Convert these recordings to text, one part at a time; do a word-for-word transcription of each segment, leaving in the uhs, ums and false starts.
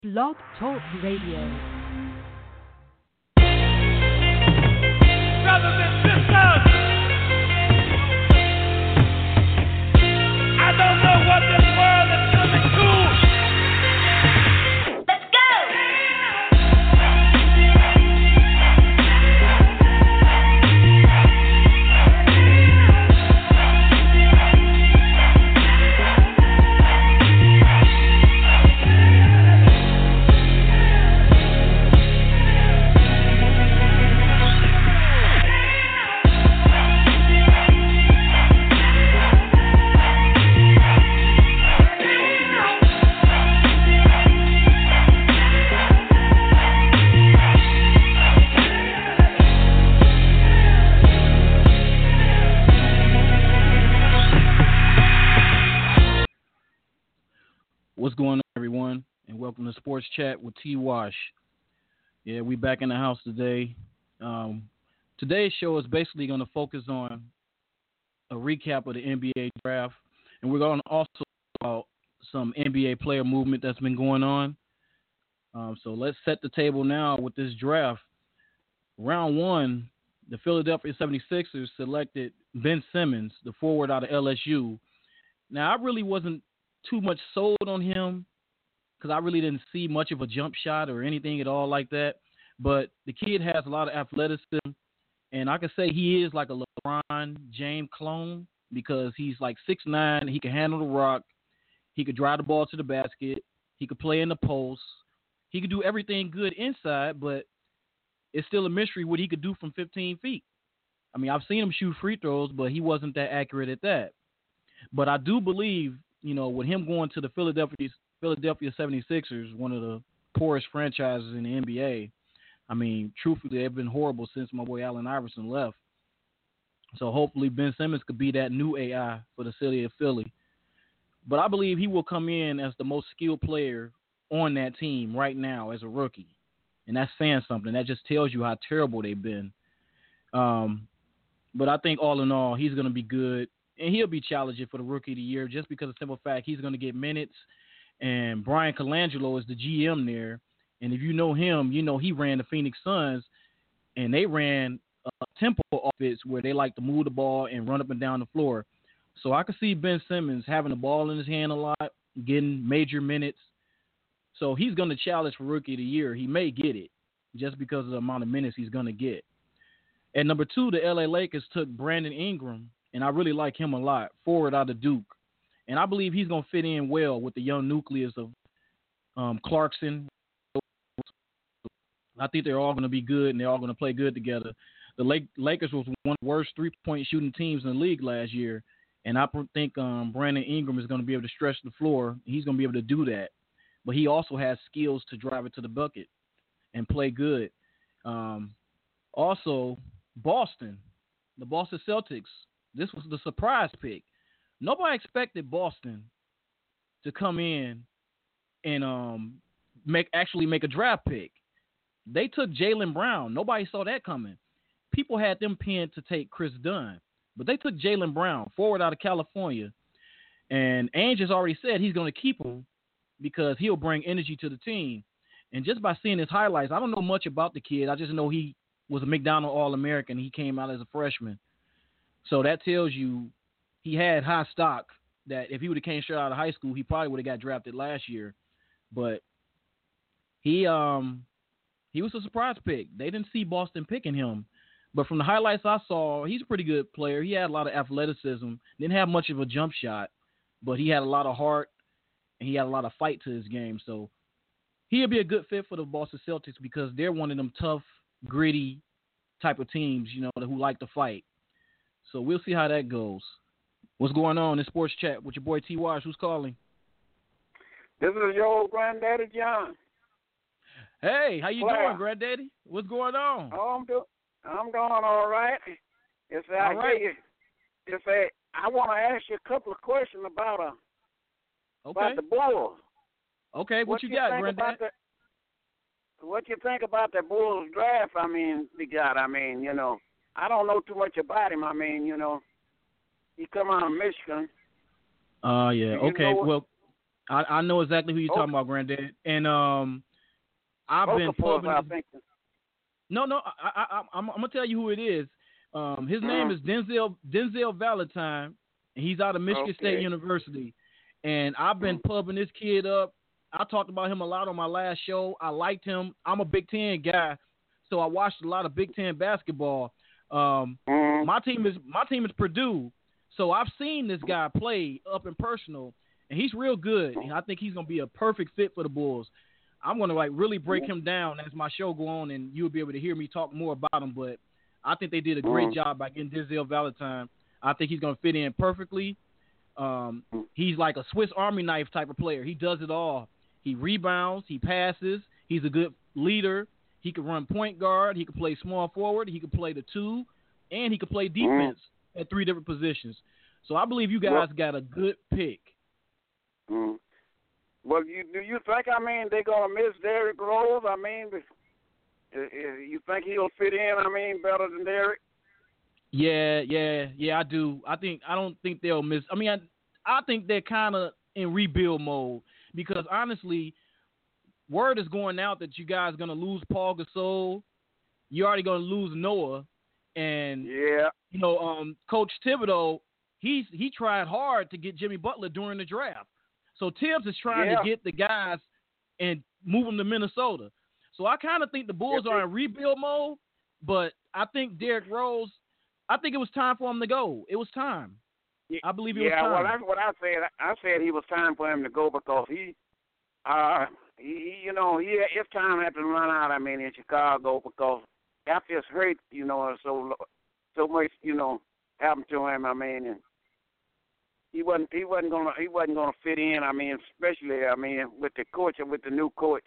Blog Talk Radio. Brothers and sisters, I don't know what this world is coming to. Let's go! What's going on, everyone, and welcome to Sports Chat with T. Wash. Yeah, we back in the house today. Um, today's show is basically going to focus on a recap of the N B A draft, and we're going to also talk about some N B A player movement that's been going on. Um, so let's set the table now with this draft. Round one, the Philadelphia seventy-sixers selected Ben Simmons, the forward out of L S U. Now, I really wasn't too much sold on him because I really didn't see much of a jump shot or anything at all like that. But the kid has a lot of athleticism, and I can say he is like a LeBron James clone because he's like six nine. He can handle the rock. He could drive the ball to the basket. He could play in the post. He could do everything good inside, but it's still a mystery what he could do from fifteen feet. I mean, I've seen him shoot free throws, but he wasn't that accurate at that. But I do believe, you know, with him going to the Philadelphia Philadelphia seventy-sixers, one of the poorest franchises in the N B A, I mean, truthfully, they've been horrible since my boy Allen Iverson left. So hopefully Ben Simmons could be that new A I for the city of Philly. But I believe he will come in as the most skilled player on that team right now as a rookie. And that's saying something. That just tells you how terrible they've been. Um, but I think all in all, he's going to be good. And he'll be challenging for the Rookie of the Year just because of the simple fact he's going to get minutes. And Brian Colangelo is the G M there. And if you know him, you know he ran the Phoenix Suns, and they ran a tempo offense where they like to move the ball and run up and down the floor. So I could see Ben Simmons having the ball in his hand a lot, getting major minutes. So he's going to challenge for Rookie of the Year. He may get it just because of the amount of minutes he's going to get. At number two, the L A Lakers took Brandon Ingram. And I really like him a lot, forward out of Duke. And I believe he's going to fit in well with the young nucleus of um, Clarkson. I think they're all going to be good, and they're all going to play good together. The Lake- Lakers was one of the worst three-point shooting teams in the league last year. And I think um, Brandon Ingram is going to be able to stretch the floor. He's going to be able to do that. But he also has skills to drive it to the bucket and play good. Um, also, Boston, the Boston Celtics. This was the surprise pick. Nobody expected Boston to come in and um, make actually make a draft pick. They took Jaylen Brown. Nobody saw that coming. People had them pinned to take Chris Dunn, but they took Jaylen Brown, forward out of California. And Ainge has already said he's going to keep him because he'll bring energy to the team. And just by seeing his highlights, I don't know much about the kid. I just know he was a McDonald All-American. He came out as a freshman. So that tells you he had high stock that if he would have came straight out of high school, he probably would have got drafted last year. But he um he was a surprise pick. They didn't see Boston picking him. But from the highlights I saw, he's a pretty good player. He had a lot of athleticism. Didn't have much of a jump shot, but he had a lot of heart, and he had a lot of fight to his game. So he'll be a good fit for the Boston Celtics because they're one of them tough, gritty type of teams, you know, who like to fight. So we'll see how that goes. What's going on in Sports Chat with your boy T. Wash? Who's calling? This is your old granddaddy, John. Hey, how you Claire. doing, granddaddy? What's going on? Oh, I'm doing. I'm doing all right. It's uh, All right. you, it's a, I want to ask you a couple of questions about uh Okay. about the Bulls. Okay, what, What you you got, think granddad? about the, What you think about the Bulls draft? I mean, they got. I mean, you know, I don't know too much about him. I mean, you know, he come out of Michigan. Uh, yeah. You Okay. know what- Well, I, I know exactly who you're Oh. talking about, Granddad. And um, I've Both been of us, pubbing. I this- think. No, no, I, I, I, I'm, I'm gonna tell you who it is. Um, his name Mhm. is Denzel Denzel Valentine, and he's out of Michigan State Okay. University. And I've been Mhm. pubbing this kid up. I talked about him a lot on my last show. I liked him. I'm a Big Ten guy, so I watched a lot of Big Ten basketball. Um, Mhm. my team is my team is Purdue, so I've seen this guy play up and personal, and he's real good. And I think he's gonna be a perfect fit for the Bulls. I'm gonna like really break him down as my show go on, and you'll be able to hear me talk more about him. But I think they did a great Mhm. job by getting Denzel Valentine. I think he's gonna fit in perfectly. Um, he's like a Swiss Army knife type of player. He does it all. He rebounds. He passes. He's a good leader. He can run point guard. He can play small forward. He can play the two, and he can play defense at three different positions. So I believe you guys Well- got a good pick. Mhm. Well, you do you think? I mean, they're gonna miss Derrick Rose? I mean, if- if you think he'll fit in? I mean, better than Derrick? Yeah, yeah, yeah. I do. I think I don't think they'll miss. I mean, I, I think they're kind of in rebuild mode because honestly, word is going out that you guys are gonna lose Paul Gasol. You're already gonna lose Noah, and Yeah. you know, um, Coach Thibodeau, he's he tried hard to get Jimmy Butler during the draft. So Tibbs is trying Yeah. to get the guys and move them to Minnesota. So I kind of think the Bulls If are they- in rebuild mode, but I think Derrick Rose, I think it was time for him to go. It was time. I believe it yeah, was well, time. that's what I said. I said he was time for him to go because he, uh, he, he- you know, he his time had to run out. I mean, in Chicago because after his hurt, you know, so so much, you know, happened to him. I mean, and he wasn't he wasn't gonna he wasn't gonna fit in. I mean, especially I mean with the coach and with the new coach.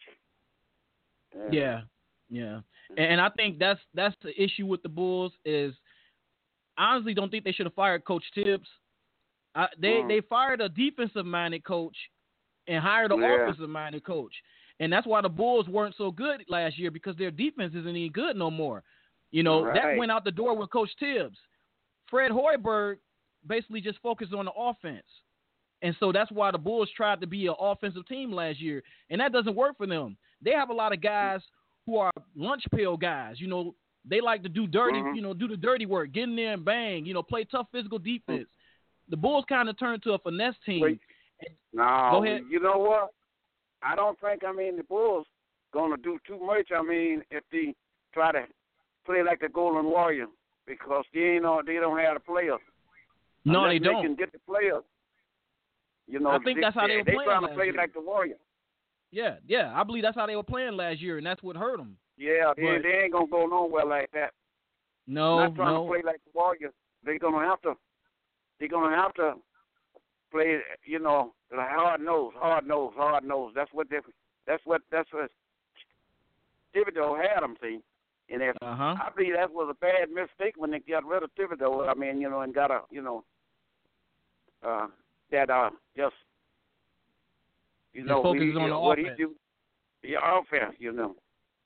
Uh, Yeah, yeah, and I think that's that's the issue with the Bulls is I honestly don't think they should have fired Coach Tibbs. I, they Mm. they fired a defensive minded coach and hired an Yeah. offensive minded coach, and that's why the Bulls weren't so good last year because their defense isn't any good no more. You know that Right. went out the door with Coach Tibbs. Fred Hoiberg basically just focused on the offense. And so that's why the Bulls tried to be an offensive team last year, and that doesn't work for them. They have a lot of guys who are lunch pail guys. You know, they like to do dirty, Mhm. you know, do the dirty work, get in there and bang, you know, play tough physical defense. The Bulls kind of turned to a finesse team. Wait. No, Go ahead. you know what? I don't think, I mean, the Bulls going to do too much, I mean, if they try to play like the Golden Warriors because they, ain't no, they don't have the players. No, Unless they don't. can get the players. You know, I think that's how they were they playing trying to last play year. like the Warriors. Yeah, yeah. I believe that's how they were playing last year, and that's what hurt them. Yeah, they, But- they ain't going to go nowhere like that. No, Not trying no. to play like the Warriors. They're going to have to, they're going to have to play, you know, like hard nose, hard nose, hard nose. That's what they, that's what, that's what Thibodeau had them, see. And if, Uh-huh. I believe that was a bad mistake when they got rid of Thibodeau. I mean, you know, and got a, you know, uh, that uh, just, you Just know, focuses we, on the what offense. he do, the offense, you know.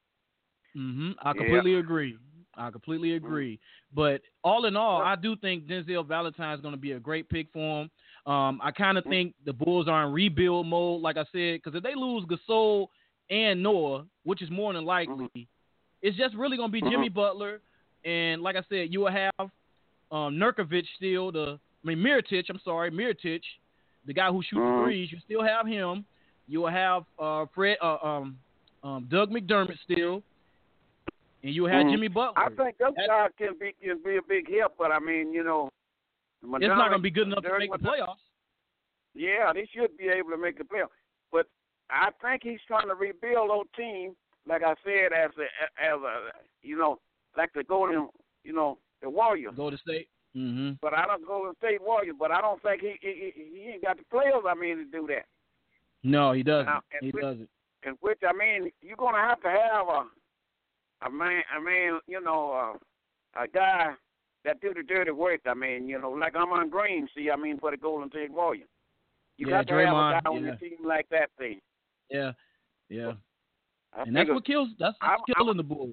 hmm I Yeah. completely agree. I completely agree. But all in all, I do think Denzel Valentine is going to be a great pick for him. Um, I kind of think the Bulls are in rebuild mode, like I said, because if they lose Gasol and Noah, which is more than likely, it's just really going to be Jimmy Butler. And like I said, you will have um, Nurkic still, the I mean Mirotic, I'm sorry, Mirotic, the guy who shoots Mhm. threes. You still have him. You will have uh, Fred, uh, um, um, Doug McDermott still. And you had Mhm. Jimmy Butler. I think those That- guys can be can be a big help, but I mean, you know, it's not going to be good enough to Derek make the White- playoffs. Yeah, they should be able to make the playoffs. But I think he's trying to rebuild those team, like I said, as a as a you know, like the Golden, you know, the Warriors. Go to state. Mm-hmm. But I don't Golden State Warriors. But I don't think he he, he he ain't got the players. I mean, to do that. No, he doesn't. Now, and he which- doesn't. In which I mean, you're gonna have to have a a man, I mean, you know, uh, a guy that do the dirty work. I mean, you know, like I'm on Green. See, I mean, for the Golden State Warriors. You Yeah, got to Draymond, have a guy on yeah. your team like that thing. Yeah, yeah. I And that's figure- what kills. That's I'm- what's killing the Bulls.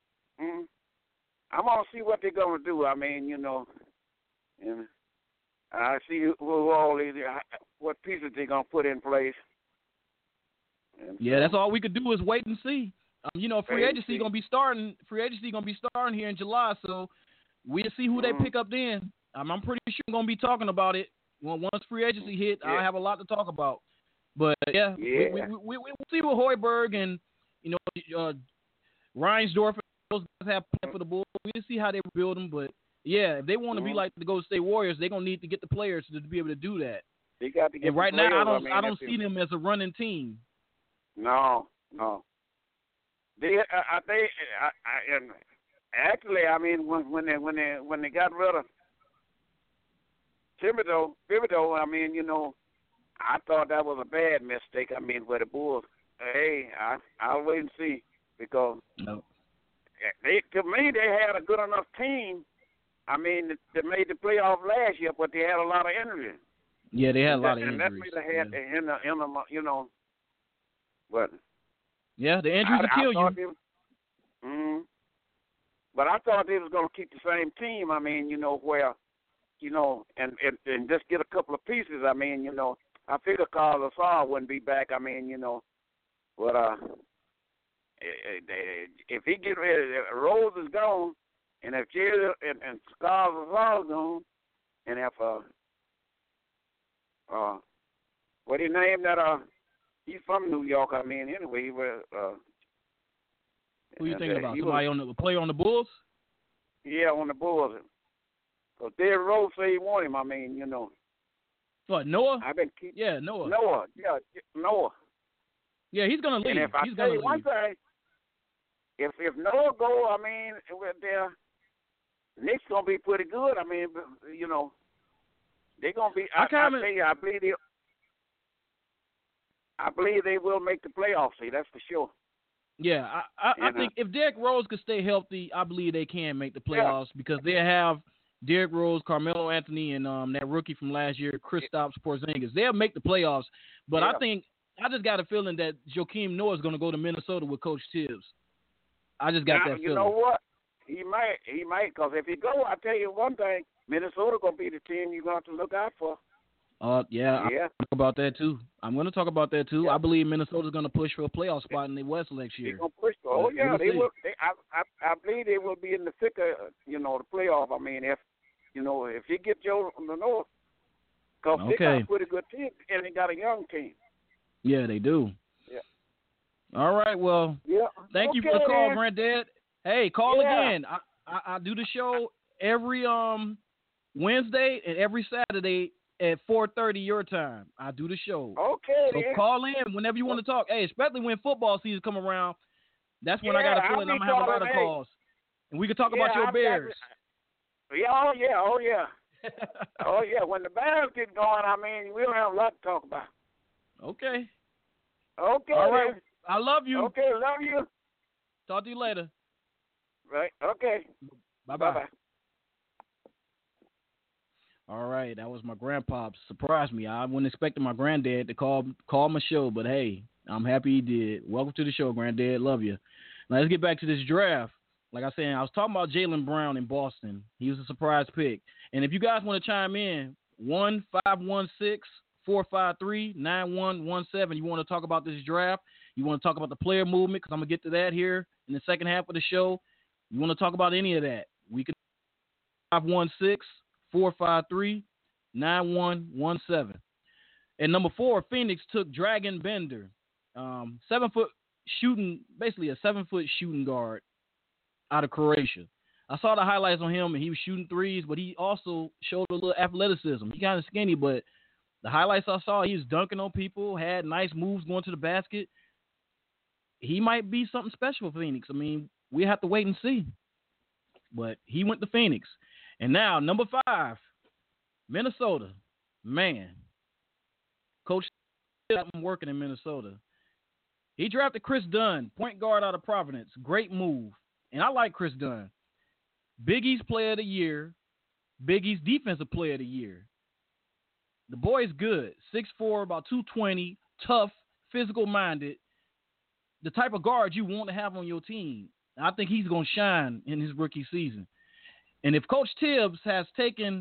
Mm, I'm gonna see what they're gonna do. I mean, you know, and I see who, who all these, what pieces they're gonna put in place. And Yeah, so, that's all we could do is wait and see. Um, you know, free Wait and agency see. gonna be starting. Free agency gonna be starting here in July, so we'll see who Mhm. they pick up then. Um, I'm pretty sure I'm gonna be talking about it. Well, once free agency hit, Yeah. I'll have a lot to talk about. But yeah, we, we, Yeah. we, we, we'll see what Hoiberg and you know uh, Reinsdorf and those guys have planned for the Bulls. We'll see how they build them. But yeah, if they want to be Mhm. like the Golden State Warriors, they're gonna need to get the players to be able to do that. They got to get And right the now, I players, don't mean, I don't if see they- them as a running team. No, no. They, I, I think, I, I, and actually, I mean, when when they when they when they got rid of Thibodeau, Thibodeau, I mean, you know, I thought that was a bad mistake. I mean, for the Bulls, hey, I I'll wait and see because No. they to me they had a good enough team. I mean, they made the playoff last year, but they had a lot of injuries. Yeah, they had a and lot that, of and injuries. that made they had yeah. in the in the you know, but. yeah, the injuries I, will kill I you. They, mm, but I thought they was going to keep the same team. I mean, you know, where, you know, and, and, and just get a couple of pieces. I mean, you know, I figured Carl Lasar wouldn't be back. I mean, you know, but uh, if he get rid of Rose is gone, and if Jerry and, and Carl Lasar is gone, and if uh, uh, what he named that uh. He's from New York. I mean, anyway, he was. Uh, Who you and, thinking uh, about? he Somebody was, on the player on the Bulls? Yeah, on the Bulls. Because Derrick Rose said he want him. I mean, you know. What, Noah? I've been keep, Yeah, Noah. Noah. Yeah, Noah. Yeah, he's gonna leave. And if I He's tell gonna you leave. one thing, if if Noah go, I mean, with their Knicks gonna be pretty good. I mean, you know, they're gonna be. I, I I, kinda- I tell you, I believe they. I believe they will make the playoffs. See, that's for sure. Yeah, I, I, I And, uh, think if Derrick Rose could stay healthy, I believe they can make the playoffs because they have Derrick Rose, Carmelo Anthony, and um that rookie from last year, Kristaps Porzingis. They'll make the playoffs, but Yeah. I think I just got a feeling that Joakim Noah is going to go to Minnesota with Coach Tibbs. I just got now, that you feeling. know what? He might. He might. Because if he go, I tell you one thing: Minnesota gonna be the team you're gonna have to look out for. Uh, yeah, Yeah. I'll talk about that too. I'm going to talk about that too. Yeah. I believe Minnesota's going to push for a playoff spot in the West next They're year. gonna push. Oh But yeah, we'll they see. will. They, I, I I believe they will be in the thick of, you know, the playoff. I mean, if you know, if you get Joe from the North, because they got Okay. a pretty good team and they got a young team. Yeah, they do. Yeah. All right. Well, Yeah. thank you for Okay, the call, then. Granddad. Hey, call Yeah. again. I, I I do the show every um Wednesday and every Saturday at four thirty your time. I do the show. Okay. So then. call in whenever you want to talk. Hey, especially when football season come around. That's when I got Yeah, a feeling I'll I'm be gonna have a lot calling, of hey. calls, and we can talk Yeah, about your I've got- Bears. Yeah. Oh yeah. Oh yeah. Oh yeah. When the Bears get going, I mean, we'll have a lot to talk about. Okay. Okay. All right. then. I love you. Okay. Love you. Talk to you later. Right. Okay. Bye Bye bye. bye. All right, that was my grandpa. Surprised me. I wasn't expecting my granddad to call call my show, but hey, I'm happy he did. Welcome to the show, Granddad. Love you. Now let's get back to this draft. Like I said, I was talking about Jaylen Brown in Boston. He was a surprise pick. And if you guys want to chime in, one five one six, four five three, nine one one seven. You want to talk about this draft? You want to talk about the player movement? Because I'm going to get to that here in the second half of the show. You want to talk about any of that? We can five one six, four five three, nine one one seven. And number four, Phoenix took Dragan Bender, um, seven foot shooting, basically a seven foot shooting guard out of Croatia. I saw the highlights on him, and he was shooting threes, but he also showed a little athleticism. He kind of skinny, but the highlights I saw, he was dunking on people, had nice moves going to the basket. He might be something special for Phoenix. I mean, we have to wait and see. But he went to Phoenix. And now, number five, Minnesota. Man, Coach got him working in Minnesota. He drafted Chris Dunn, point guard out of Providence. Great move. And I like Chris Dunn. Big East Player of the Year. Big East Defensive Player of the Year. The boy's good. six foot four, about two twenty, tough, physical-minded. The type of guard you want to have on your team. I think he's going to shine in his rookie season. And if Coach Tibbs has taken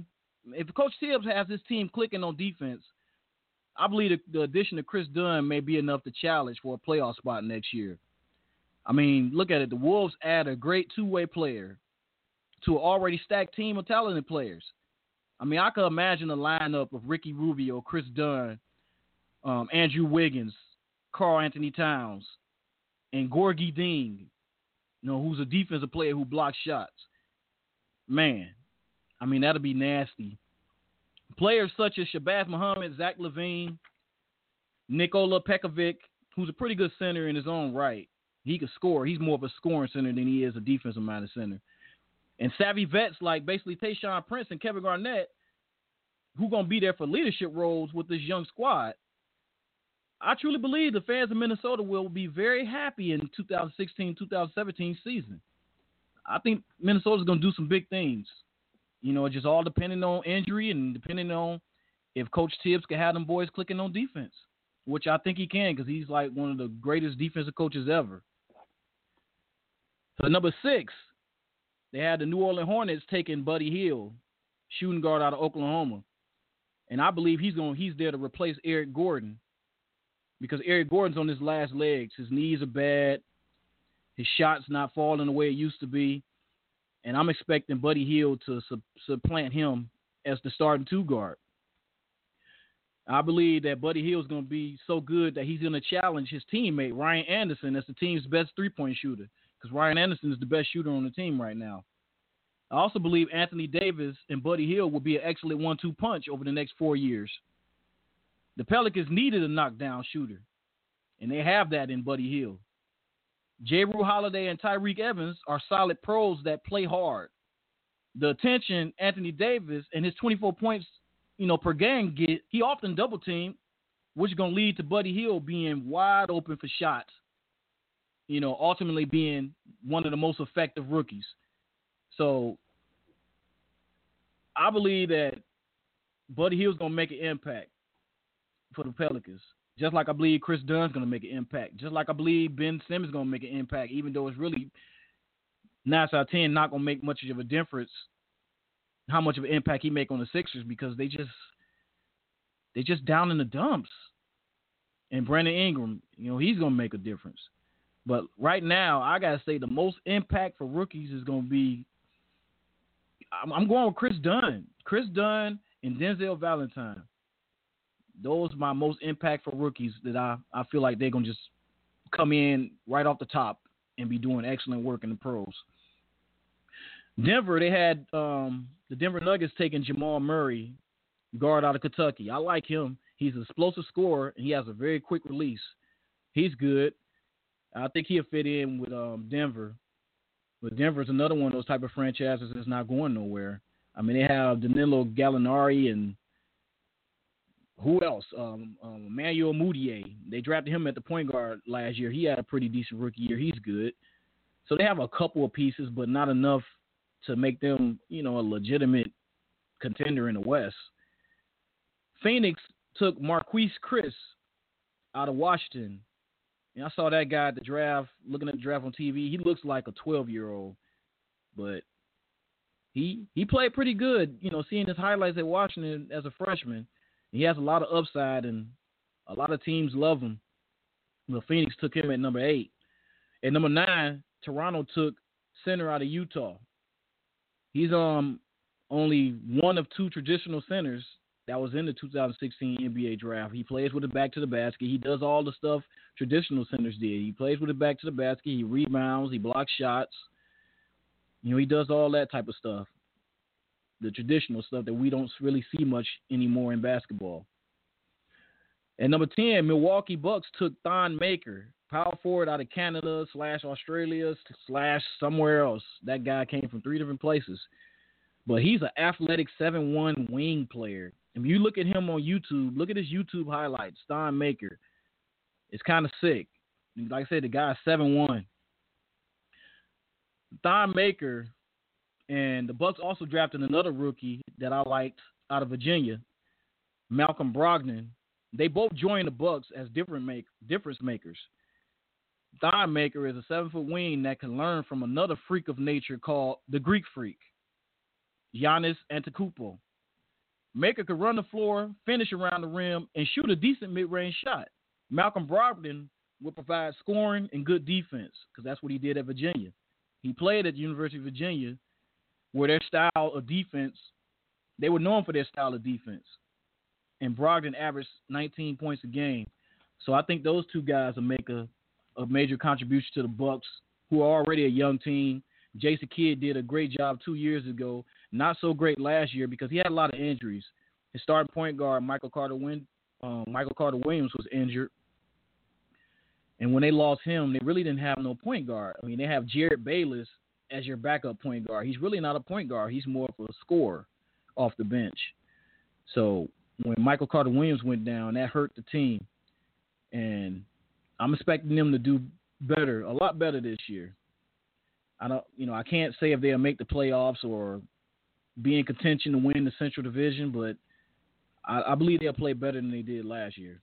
if Coach Tibbs has his team clicking on defense, I believe the, the addition of Chris Dunn may be enough to challenge for a playoff spot next year. I mean, look at it. The Wolves add a great two-way player to an already stacked team of talented players. I mean, I could imagine a lineup of Ricky Rubio, Chris Dunn, um, Andrew Wiggins, Karl Anthony Towns, and Gorgie Dean, you know, who's a defensive player who blocks shots. Man, I mean, that'll be nasty. Players such as Shabazz Muhammad, Zach LaVine, Nikola Pekovic, who's a pretty good center in his own right. He can score. He's more of a scoring center than he is a defensive-minded center. And savvy vets like basically Tayshaun Prince and Kevin Garnett, who going to be there for leadership roles with this young squad. I truly believe the fans of Minnesota will be very happy in two thousand sixteen two thousand seventeen season. I think Minnesota's going to do some big things. You know, just all depending on injury and depending on if Coach Tibbs can have them boys clicking on defense, which I think he can because he's like one of the greatest defensive coaches ever. So number six, they had the New Orleans Hornets taking Buddy Hield, shooting guard out of Oklahoma. And I believe he's going he's there to replace Eric Gordon because Eric Gordon's on his last legs. His knees are bad. His shot's not falling the way it used to be. And I'm expecting Buddy Hield to sub- supplant him as the starting two guard. I believe that Buddy Hield's going to be so good that he's going to challenge his teammate, Ryan Anderson, as the team's best three-point shooter because Ryan Anderson is the best shooter on the team right now. I also believe Anthony Davis and Buddy Hield will be an excellent one two punch over the next four years. The Pelicans needed a knockdown shooter, and they have that in Buddy Hield. J. Rue Holiday and Tyreek Evans are solid pros that play hard. The attention Anthony Davis and his twenty-four points, you know, per game get, he often double teamed, which is going to lead to Buddy Hield being wide open for shots. You know, ultimately being one of the most effective rookies. So I believe that Buddy Hield's going to make an impact for the Pelicans. Just like I believe Chris Dunn's going to make an impact. Just like I believe Ben Simmons is going to make an impact, even though it's really nine out of ten not going to make much of a difference how much of an impact he make on the Sixers because they just they just down in the dumps. And Brandon Ingram, you know, he's going to make a difference. But right now, I got to say the most impact for rookies is going to be I'm, I'm going with Chris Dunn. Chris Dunn and Denzel Valentine. Those are my most impactful rookies that I, I feel like they're going to just come in right off the top and be doing excellent work in the pros. Denver, they had um, the Denver Nuggets taking Jamal Murray, guard out of Kentucky. I like him. He's an explosive scorer, and he has a very quick release. He's good. I think he'll fit in with um, Denver. But Denver's another one of those type of franchises that's not going nowhere. I mean, they have Danilo Gallinari and who else? Um, um, Emmanuel Mudiay. They drafted him at the point guard last year. He had a pretty decent rookie year. He's good. So they have a couple of pieces, but not enough to make them, you know, a legitimate contender in the West. Phoenix took Marquise Chris out of Washington. And I saw that guy at the draft, looking at the draft on T V. He looks like a twelve-year-old, but he he played pretty good. You know, seeing his highlights at Washington as a freshman. He has a lot of upside, and a lot of teams love him. Well, Phoenix took him at number eight. At number nine, Toronto took center out of Utah. He's um only one of two traditional centers that was in the two thousand sixteen N B A draft. He plays with it back to the basket. He does all the stuff traditional centers did. He plays with it back to the basket. He rebounds. He blocks shots. You know, he does all that type of stuff. The traditional stuff that we don't really see much anymore in basketball. At number ten, Milwaukee Bucks took Thon Maker, power forward out of Canada slash Australia slash somewhere else. That guy came from three different places. But he's an athletic seven one wing player. If you look at him on YouTube, look at his YouTube highlights, Thon Maker. It's kind of sick. Like I said, the guy's seven one. Thon Maker. And the Bucks also drafted another rookie that I liked out of Virginia, Malcolm Brogdon. They both joined the Bucks as different make, difference makers. Thon Maker is a seven-foot wing that can learn from another freak of nature called the Greek Freak, Giannis Antetokounmpo. Maker could run the floor, finish around the rim, and shoot a decent mid-range shot. Malcolm Brogdon would provide scoring and good defense because that's what he did at Virginia. He played at the University of Virginia where their style of defense, they were known for their style of defense. And Brogdon averaged nineteen points a game. So I think those two guys will make a, a major contribution to the Bucks, who are already a young team. Jason Kidd did a great job two years ago. Not so great last year because he had a lot of injuries. His starting point guard, Michael Carter Win, um, Michael Carter Williams, was injured. And when they lost him, they really didn't have no point guard. I mean, they have Jared Bayless as your backup point guard. He's really not a point guard. He's more of a scorer off the bench. So when Michael Carter Williams went down, that hurt the team. And I'm expecting them to do better, a lot better this year. I don't, you know, I can't say if they'll make the playoffs or be in contention to win the Central Division, but I, I believe they'll play better than they did last year.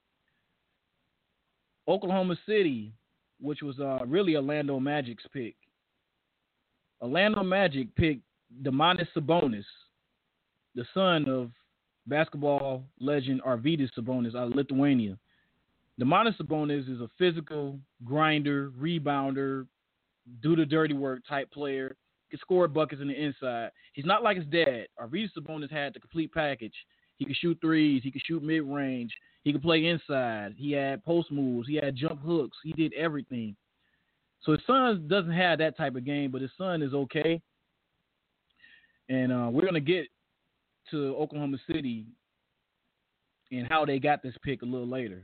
Oklahoma City, which was uh, really Orlando Magic's pick. Orlando Magic picked Domantas Sabonis, the son of basketball legend Arvydas Sabonis out of Lithuania. Domantas Sabonis is a physical grinder, rebounder, do the dirty work type player. Can score buckets in the inside. He's not like his dad. Arvydas Sabonis had the complete package. He could shoot threes. He could shoot mid-range. He could play inside. He had post moves. He had jump hooks. He did everything. So his son doesn't have that type of game, but his son is okay. And uh, we're going to get to Oklahoma City and how they got this pick a little later.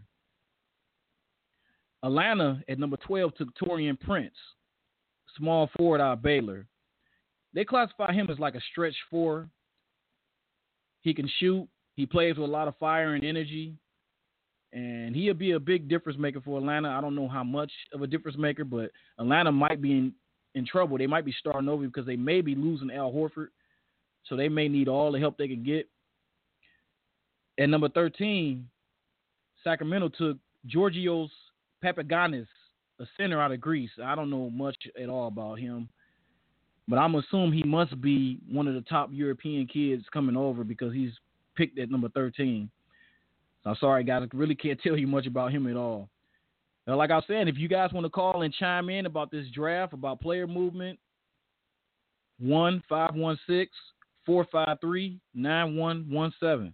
Atlanta at number twelve took Taurean Prince, small forward out of Baylor. They classify him as like a stretch four. He can shoot. He plays with a lot of fire and energy. And he'll be a big difference maker for Atlanta. I don't know how much of a difference maker, but Atlanta might be in, in trouble. They might be starting over because they may be losing Al Horford. So they may need all the help they can get. At number thirteen, Sacramento took Georgios Papagiannis, a center out of Greece. I don't know much at all about him, but I'm assuming he must be one of the top European kids coming over because he's picked at number thirteen. So I'm sorry, guys. I really can't tell you much about him at all. Now, like I was saying, if you guys want to call and chime in about this draft, about player movement, one five one six, four five three, nine one one seven.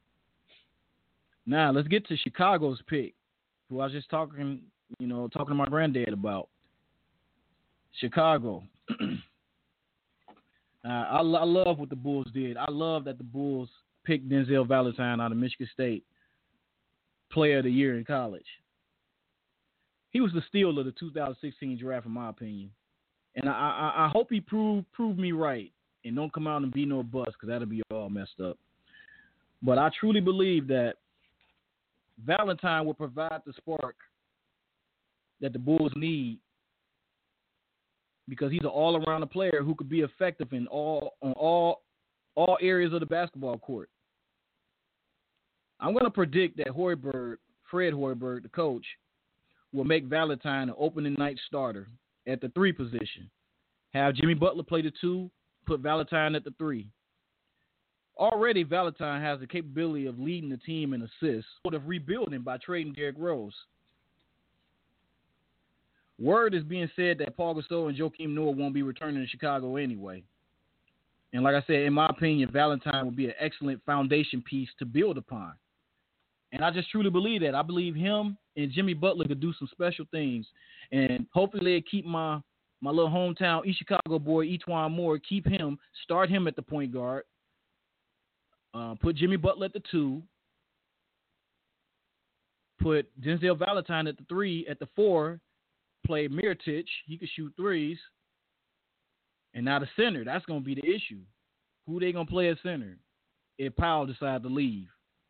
Now, let's get to Chicago's pick, who I was just talking, you know, talking to my granddad about. Chicago. uh, I, I love what the Bulls did. I love that the Bulls picked Denzel Valentine out of Michigan State, Player of the Year in college. He was the steal of the two thousand sixteen draft, in my opinion. And I, I, I hope he prove prove me right and don't come out and be no bust because that'll be all messed up. But I truly believe that Valentine will provide the spark that the Bulls need because he's an all-around player who could be effective in all on all all areas of the basketball court. I'm going to predict that Hoiberg, Fred Hoiberg, the coach, will make Valentine an opening night starter at the three position. Have Jimmy Butler play the two, put Valentine at the three. Already, Valentine has the capability of leading the team in assists, sort of rebuilding by trading Derrick Rose. Word is being said that Paul Gasol and Joakim Noah won't be returning to Chicago anyway. And like I said, in my opinion, Valentine will be an excellent foundation piece to build upon. And I just truly believe that. I believe him and Jimmy Butler could do some special things. And hopefully they keep my, my little hometown East Chicago boy, E'Twaun Moore, keep him, start him at the point guard. Uh, put Jimmy Butler at the two. Put Denzel Valentine at the three. At the four, play Mirotic. He could shoot threes. And now the center, that's going to be the issue. Who they going to play at center if Powell decides to leave?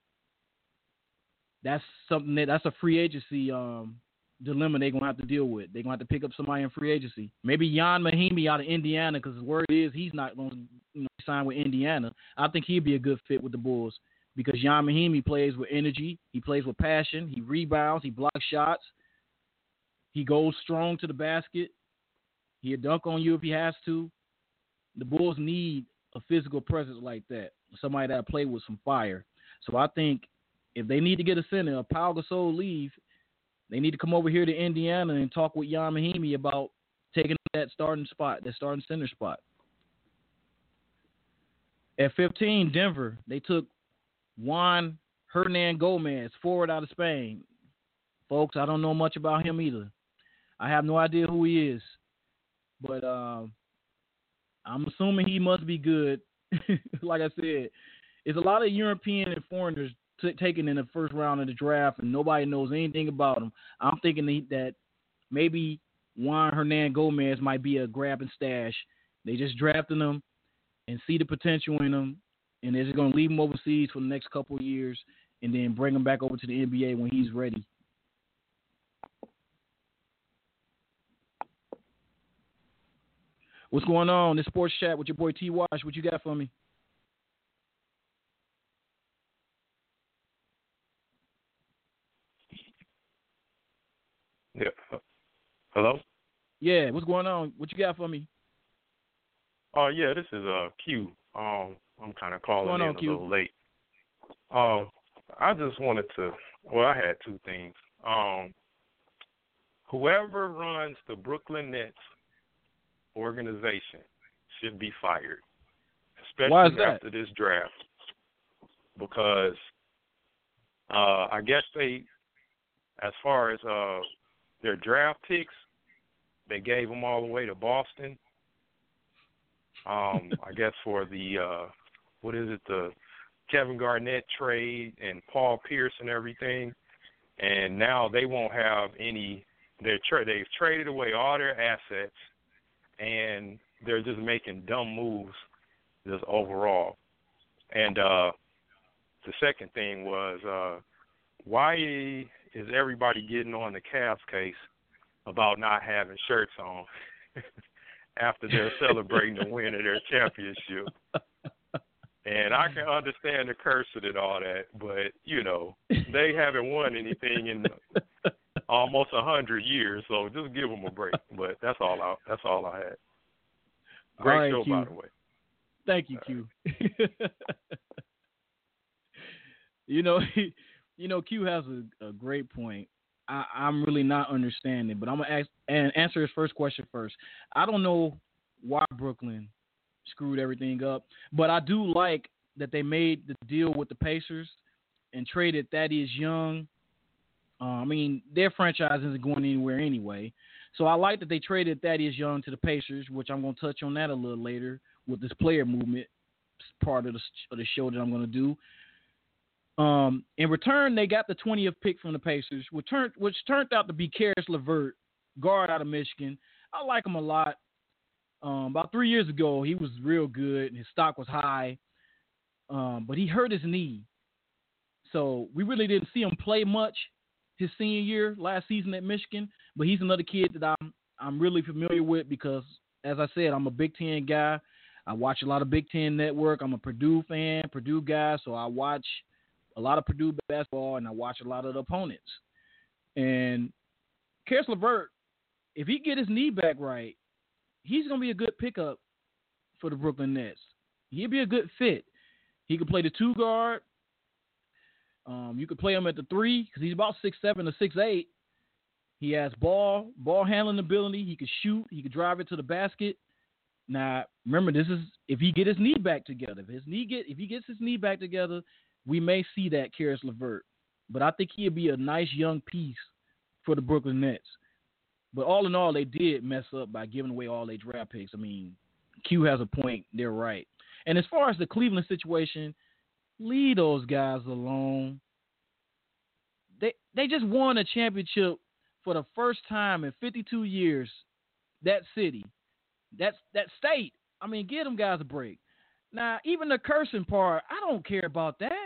That's something that that's a free agency um, dilemma they're going to have to deal with. They're going to have to pick up somebody in free agency. Maybe Jan Mahimi out of Indiana, because the word is he's not going to you know, sign with Indiana. I think he'd be a good fit with the Bulls because Jan Mahimi plays with energy. He plays with passion. He rebounds. He blocks shots. He goes strong to the basket. He'll dunk on you if he has to. The Bulls need a physical presence like that, somebody that played with some fire. So I think if they need to get a center, a Pau Gasol leave, they need to come over here to Indiana and talk with Ian Mahinmi about taking that starting spot, that starting center spot. At fifteen, Denver, they took Juan Hernan Gomez, forward out of Spain. Folks, I don't know much about him either. I have no idea who he is. But um, I'm assuming he must be good. Like I said, it's a lot of European and foreigners t- taken in the first round of the draft, and nobody knows anything about them. I'm thinking that maybe Juan Hernan Gomez might be a grab and stash. They just drafted him and see the potential in him, and they're just going to leave him overseas for the next couple of years and then bring him back over to the N B A when he's ready. What's going on? This Sports Chat with your boy T. Wash. What you got for me? Yeah. Hello? Yeah, what's going on? What you got for me? Oh, uh, yeah, this is uh, Q. Um, I'm kind of calling in on, a Q? little late. Um, I just wanted to, well, I had two things. Um, whoever runs the Brooklyn Nets organization should be fired, Why is especially that? after this draft, because uh, I guess they, as far as uh, their draft picks, they gave them all the way to Boston. Um, I guess for the, uh, what is it, the Kevin Garnett trade and Paul Pierce and everything, and now they won't have any, they're tra- they've traded away all their assets, and they're just making dumb moves just overall. And uh, the second thing was, uh, why is everybody getting on the Cavs case about not having shirts on after they're celebrating the win of their championship? And I can understand the cursing and all that, but, you know, they haven't won anything in almost a hundred years, so just give them a break. But that's all I, that's all I had. Great right, show, Q. by the way. Thank you, Q. you know, you know, Q has a, a great point. I, I'm really not understanding, but I'm gonna ask and answer his first question first. I don't know why Brooklyn screwed everything up, but I do like that they made the deal with the Pacers and traded Thaddeus Young. Uh, I mean, their franchise isn't going anywhere anyway. So I like that they traded Thaddeus Young to the Pacers, which I'm going to touch on that a little later with this player movement part of the, of the show that I'm going to do. Um, in return, they got the twentieth pick from the Pacers, which turned, which turned out to be Karis LeVert, guard out of Michigan. I like him a lot. Um, about three years ago, he was real good, and his stock was high, um, but he hurt his knee. So we really didn't see him play much his senior year last season at Michigan, but he's another kid that I'm I'm really familiar with because, as I said, I'm a Big Ten guy. I watch a lot of Big Ten Network. I'm a Purdue fan, Purdue guy, so I watch a lot of Purdue basketball, and I watch a lot of the opponents. And Karis LeVert, if he get his knee back right, he's going to be a good pickup for the Brooklyn Nets. He'll be a good fit. He could play the two guard. Um, you could play him at the three because he's about six seven or six eight. He has ball ball handling ability. He could shoot. He could drive it to the basket. Now, remember, this is if he get his knee back together. If his knee get if he gets his knee back together, we may see that Karis LeVert. But I think he'll be a nice young piece for the Brooklyn Nets. But all in all, they did mess up by giving away all their draft picks. I mean, Q has a point. They're right. And as far as the Cleveland situation, leave those guys alone. They they just won a championship for the first time in fifty-two years. That city, that's that state. I mean, give them guys a break. Now, even the cursing part, I don't care about that.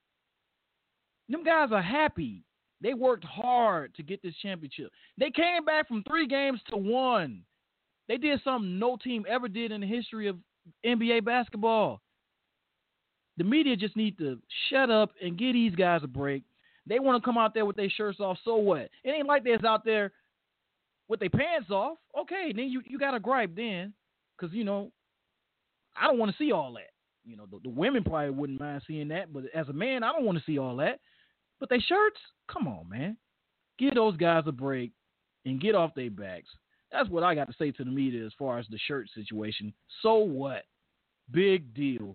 Them guys are happy. They worked hard to get this championship. They came back from three games to one. They did something no team ever did in the history of N B A basketball. The media just need to shut up and give these guys a break. They want to come out there with their shirts off, so what? It ain't like they're out there with their pants off. Okay, then you, you got to gripe then because, you know, I don't want to see all that. You know, the, the women probably wouldn't mind seeing that, but as a man, I don't want to see all that. But they shirts, come on, man. Give those guys a break and get off their backs. That's what I got to say to the media as far as the shirt situation. So what? Big deal.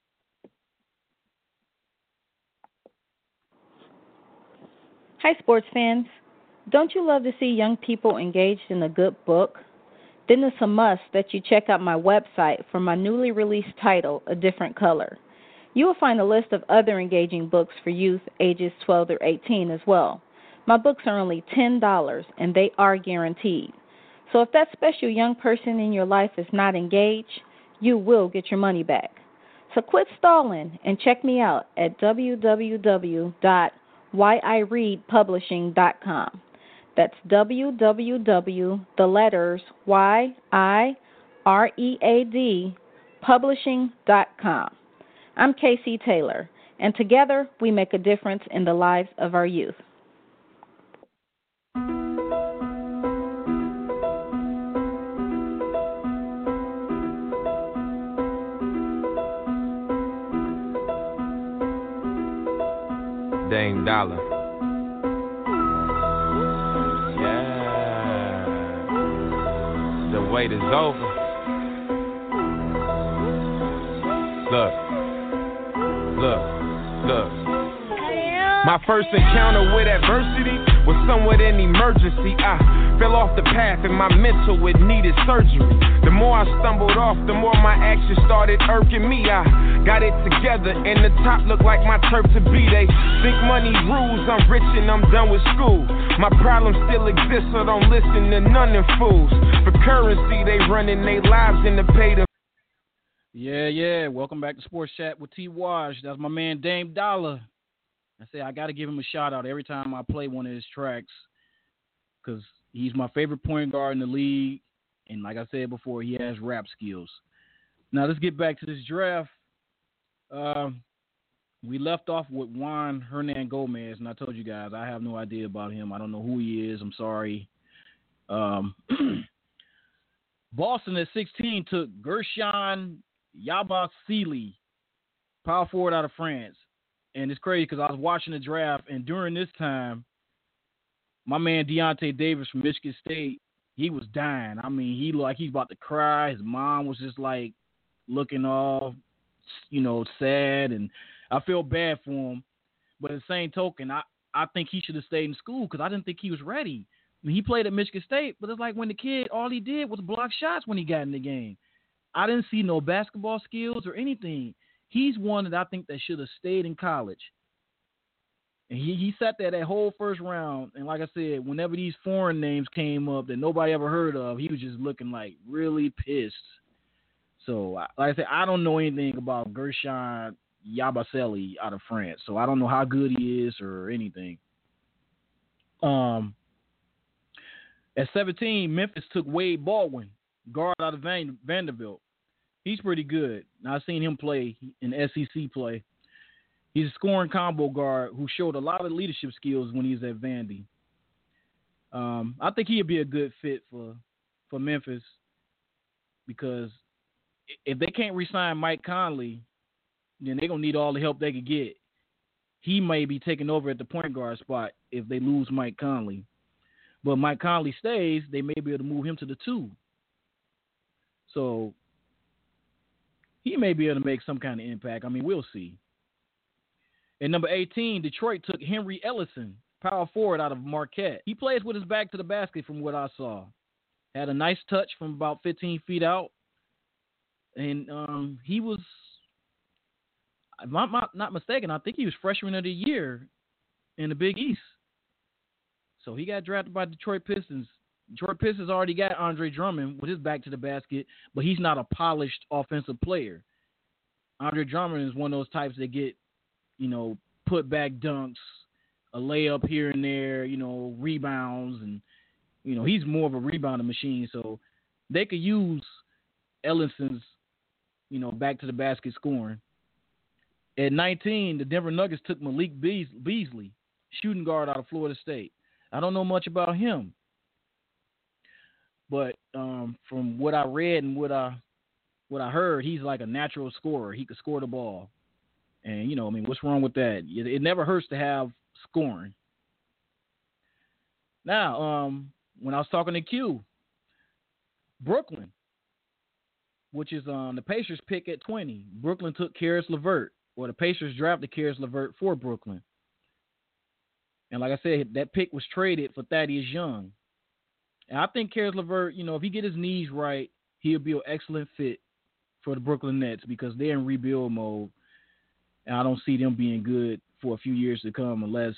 Hi, sports fans. Don't you love to see young people engaged in a good book? Then it's a must that you check out my website for my newly released title, A Different Color. You will find a list of other engaging books for youth ages twelve through eighteen as well. My books are only ten dollars, and they are guaranteed. So if that special young person in your life is not engaged, you will get your money back. So quit stalling and check me out at w w w dot y i read publishing dot com. That's w w w, the letters Y I R E A D, publishing dot com. I'm Casey Taylor, and together we make a difference in the lives of our youth. Dame Dollar. The wait is over. Look, look, look. My first encounter with adversity was somewhat an emergency. I fell off the path and my mental, it needed surgery. The more I stumbled off, the more my actions started irking me. I got it together and the top looked like my turf to be. They think money rules, I'm rich and I'm done with school. My problems still exist, so don't listen to none of them fools. For currency, they running their lives in the pay to. Yeah, yeah. Welcome back to Sports Chat with T. Wash. That's my man Dame Dollar. I say I got to give him a shout out every time I play one of his tracks because he's my favorite point guard in the league. And like I said before, he has rap skills. Now let's get back to this draft. Um, we left off with Juan Hernan Gomez, and I told you guys I have no idea about him. I don't know who he is. I'm sorry. Um, Boston at sixteen took Gershon Yabusele, power forward out of France. And it's crazy because I was watching the draft, and during this time, my man Deontay Davis from Michigan State, he was dying. I mean, he looked like he's about to cry. His mom was just like looking all, you know, sad, and I feel bad for him. But at the same token, I, I think he should have stayed in school because I didn't think he was ready. I mean, he played at Michigan State, but it's like when the kid, all he did was block shots when he got in the game. I didn't see no basketball skills or anything. He's one that I think that should have stayed in college. And he, he sat there that whole first round, and like I said, whenever these foreign names came up that nobody ever heard of, he was just looking like really pissed. So, like I said, I don't know anything about Gershon Yabusele out of France, so I don't know how good he is or anything. Um, at seventeen, Memphis took Wade Baldwin, guard out of Van- Vanderbilt. He's pretty good. Now, I've seen him play in S E C play. He's a scoring combo guard who showed a lot of leadership skills when he was at Vandy. Um, I think he'd be a good fit for for Memphis because if they can't re-sign Mike Conley, then they're going to need all the help they could get. He may be taking over at the point guard spot if they lose Mike Conley. But Mike Conley stays, they may be able to move him to the two. So he may be able to make some kind of impact. I mean, we'll see. At number eighteen, Detroit took Henry Ellison, power forward out of Marquette. He plays with his back to the basket from what I saw. Had a nice touch from about fifteen feet out. And um, he was, if I'm not mistaken, I think he was freshman of the year in the Big East. So he got drafted by Detroit Pistons. Detroit Pistons already got Andre Drummond with his back to the basket, but he's not a polished offensive player. Andre Drummond is one of those types that get, you know, put back dunks, a layup here and there, you know, rebounds, and, you know, he's more of a rebounder machine. So they could use Ellison's, you know, back to the basket scoring. At nineteen, the Denver Nuggets took Malik Beasley, shooting guard out of Florida State. I don't know much about him, but um, from what I read and what I what I heard, he's like a natural scorer. He could score the ball. And, you know, I mean, what's wrong with that? It, it never hurts to have scoring. Now, um, when I was talking to Q, Brooklyn, which is um, the Pacers pick at twenty, Brooklyn took Karis LeVert, or the Pacers drafted Karis LeVert for Brooklyn. And like I said, that pick was traded for Thaddeus Young. And I think Karis LeVert, you know, if he get his knees right, he'll be an excellent fit for the Brooklyn Nets because they're in rebuild mode. And I don't see them being good for a few years to come unless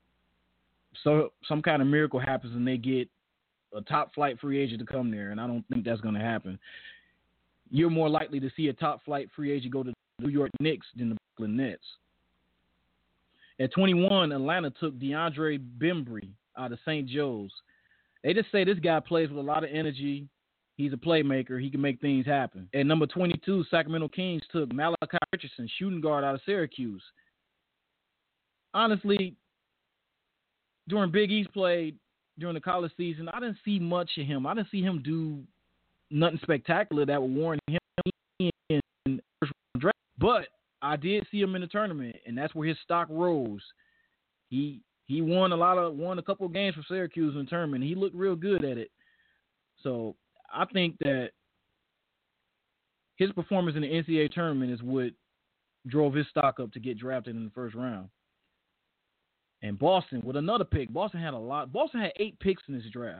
so some kind of miracle happens and they get a top flight free agent to come there. And I don't think that's going to happen. You're more likely to see a top flight free agent go to the New York Knicks than the Brooklyn Nets. At twenty-one, Atlanta took DeAndre Bembry out of Saint Joe's. They just say this guy plays with a lot of energy. He's a playmaker. He can make things happen. At number twenty-two, Sacramento Kings took Malachi Richardson, shooting guard out of Syracuse. Honestly, during Big East play during the college season, I didn't see much of him. I didn't see him do nothing spectacular that would warrant him in the first round draft. But I did see him in the tournament, and that's where his stock rose. He he won a lot of won a couple of games for Syracuse in the tournament. He looked real good at it. So I think that his performance in the N C double A tournament is what drove his stock up to get drafted in the first round. And Boston with another pick. Boston had a lot. Boston had eight picks in this draft.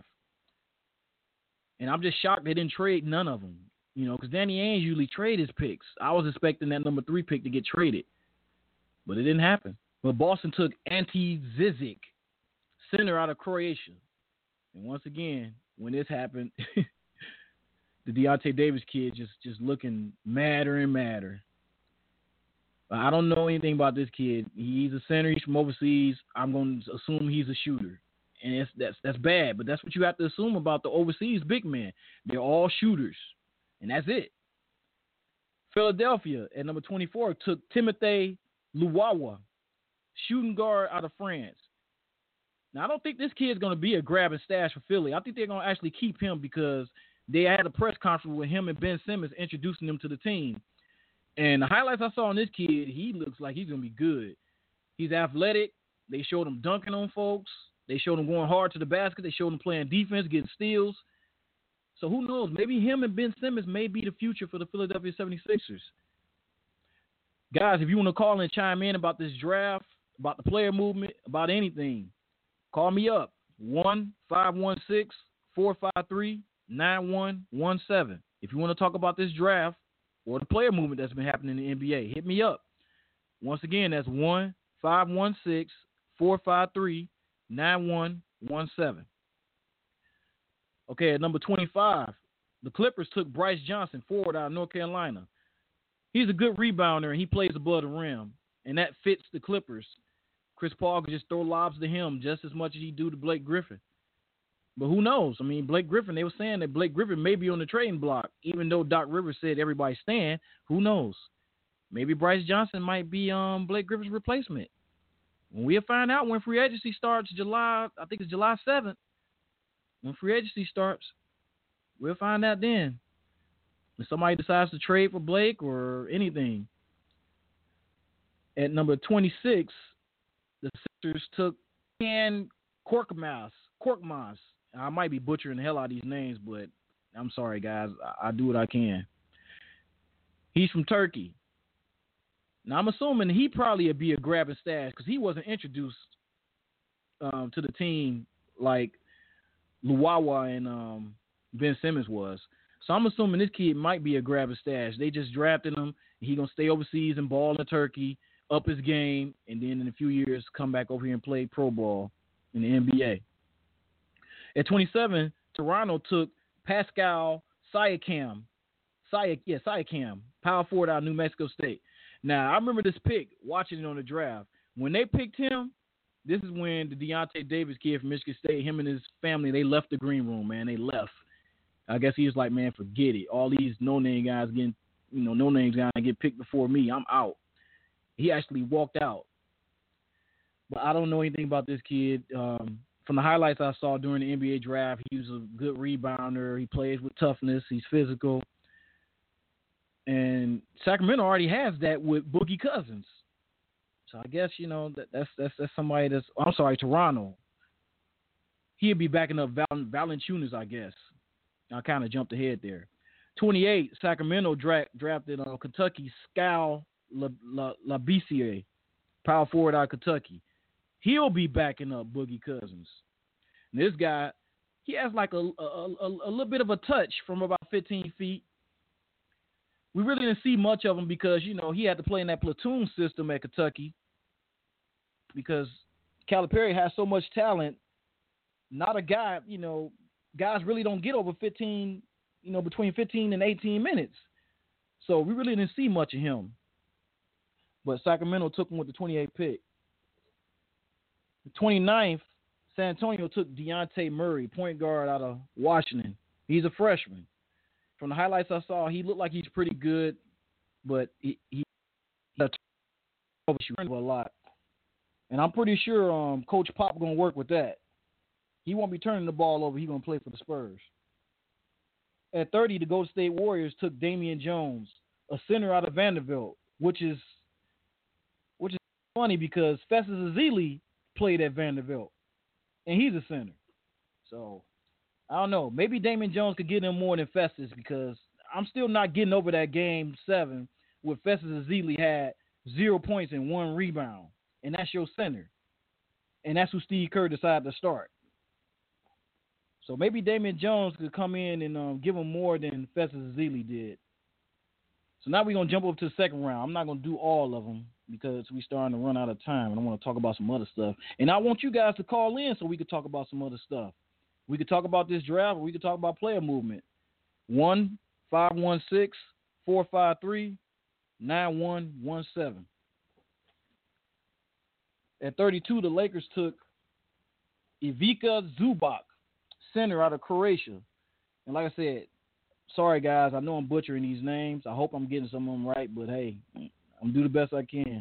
And I'm just shocked they didn't trade none of them. You know, because Danny Ainge usually trade his picks. I was expecting that number three pick to get traded. But it didn't happen. But Boston took Ante Zizic, center out of Croatia. And once again, when this happened, the Deontay Davis kid just, just looking madder and madder. I don't know anything about this kid. He's a center. He's from overseas. I'm going to assume he's a shooter. And it's, that's that's bad, but that's what you have to assume about the overseas big men. They're all shooters, and that's it. Philadelphia at number twenty-four took Timothy Luwawa, shooting guard out of France. Now, I don't think this kid's going to be a grab and stash for Philly. I think they're going to actually keep him because they had a press conference with him and Ben Simmons introducing him to the team. And the highlights I saw on this kid, he looks like he's going to be good. He's athletic. They showed him dunking on folks. They showed him going hard to the basket. They showed him playing defense, getting steals. So who knows? Maybe him and Ben Simmons may be the future for the Philadelphia seventy-sixers. Guys, if you want to call and chime in about this draft, about the player movement, about anything, call me up, one five one six, four five three, nine one one seven. If you want to talk about this draft or the player movement that's been happening in the N B A, hit me up. Once again, that's one five one six, four five three, nine one one seven. Okay, at number twenty-five, the Clippers took Bryce Johnson, forward out of North Carolina. He's a good rebounder, and he plays above the rim, and that fits the Clippers. Chris Paul can just throw lobs to him just as much as he do to Blake Griffin. But who knows? I mean, Blake Griffin, they were saying that Blake Griffin may be on the trading block, even though Doc Rivers said everybody's staying. Who knows? Maybe Bryce Johnson might be um, Blake Griffin's replacement. We'll find out when free agency starts July, I think it's July seventh. When free agency starts, we'll find out then. If somebody decides to trade for Blake or anything. At number twenty-six, the Sixers took Ken Korkmaz. Korkmaz. I might be butchering the hell out of these names, but I'm sorry, guys. I, I do what I can. He's from Turkey. Now, I'm assuming he probably would be a grab and stash because he wasn't introduced um, to the team like Luwawa and um, Ben Simmons was. So I'm assuming this kid might be a grab and stash. They just drafted him. He's going to stay overseas and ball in Turkey, up his game, and then in a few years come back over here and play pro ball in the N B A. At twenty-seven, Toronto took Pascal Siakam. Siak, yeah, Siakam, power forward out of New Mexico State. Now, I remember this pick, watching it on the draft. When they picked him, this is when the Deontay Davis kid from Michigan State, him and his family, they left the green room, man. They left. I guess he was like, man, forget it. All these no-name guys getting, you know, no-names guys get picked before me. I'm out. He actually walked out. But I don't know anything about this kid. Um, from the highlights I saw during the N B A draft, he was a good rebounder. He plays with toughness. He's physical. And Sacramento already has that with Boogie Cousins. So I guess, you know, that, that's that's that's somebody that's I'm sorry, Toronto. He'll be backing up Val, Valanciunas, I guess. I kind of jumped ahead there. twenty-eight, Sacramento dra- drafted uh, Kentucky Skal Labissiere, power forward out of Kentucky. He'll be backing up Boogie Cousins. And this guy, he has like a, a, a, a little bit of a touch from about fifteen feet. We really didn't see much of him because, you know, he had to play in that platoon system at Kentucky because Calipari has so much talent. Not a guy, you know, guys really don't get over fifteen, you know, between fifteen and eighteen minutes. So we really didn't see much of him. But Sacramento took him with the twenty-eighth pick. The twenty-ninth, San Antonio took Dejounte Murray, point guard out of Washington. He's a freshman. From the highlights I saw, he looked like he's pretty good, but he he overshooting a lot. And I'm pretty sure um, Coach Pop going to work with that. He won't be turning the ball over. He's going to play for the Spurs. At thirty, the Golden State Warriors took Damian Jones, a center out of Vanderbilt, which is which is funny because Festus Ezeli played at Vanderbilt, and he's a center. So, I don't know. Maybe Damian Jones could get him more than Festus because I'm still not getting over that game seven where Festus Ezeli had zero points and one rebound, and that's your center. And that's who Steve Kerr decided to start. So maybe Damian Jones could come in and um, give him more than Festus Ezeli did. So now we're going to jump over to the second round. I'm not going to do all of them because we're starting to run out of time, and I want to talk about some other stuff. And I want you guys to call in so we can talk about some other stuff. We could talk about this draft, or we could talk about player movement. one five one six, four five three, nine one one seven. At thirty-two, the Lakers took Ivica Zubac, center out of Croatia. And like I said, sorry, guys, I know I'm butchering these names. I hope I'm getting some of them right, but hey, I'm doing the best I can.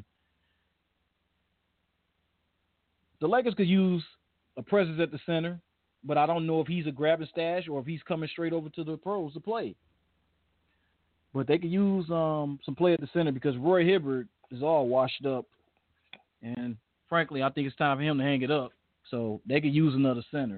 The Lakers could use a presence at the center, but I don't know if he's a grab and stash or if he's coming straight over to the pros to play. But they could use um, some play at the center because Roy Hibbert is all washed up. And frankly, I think it's time for him to hang it up. So they could use another center.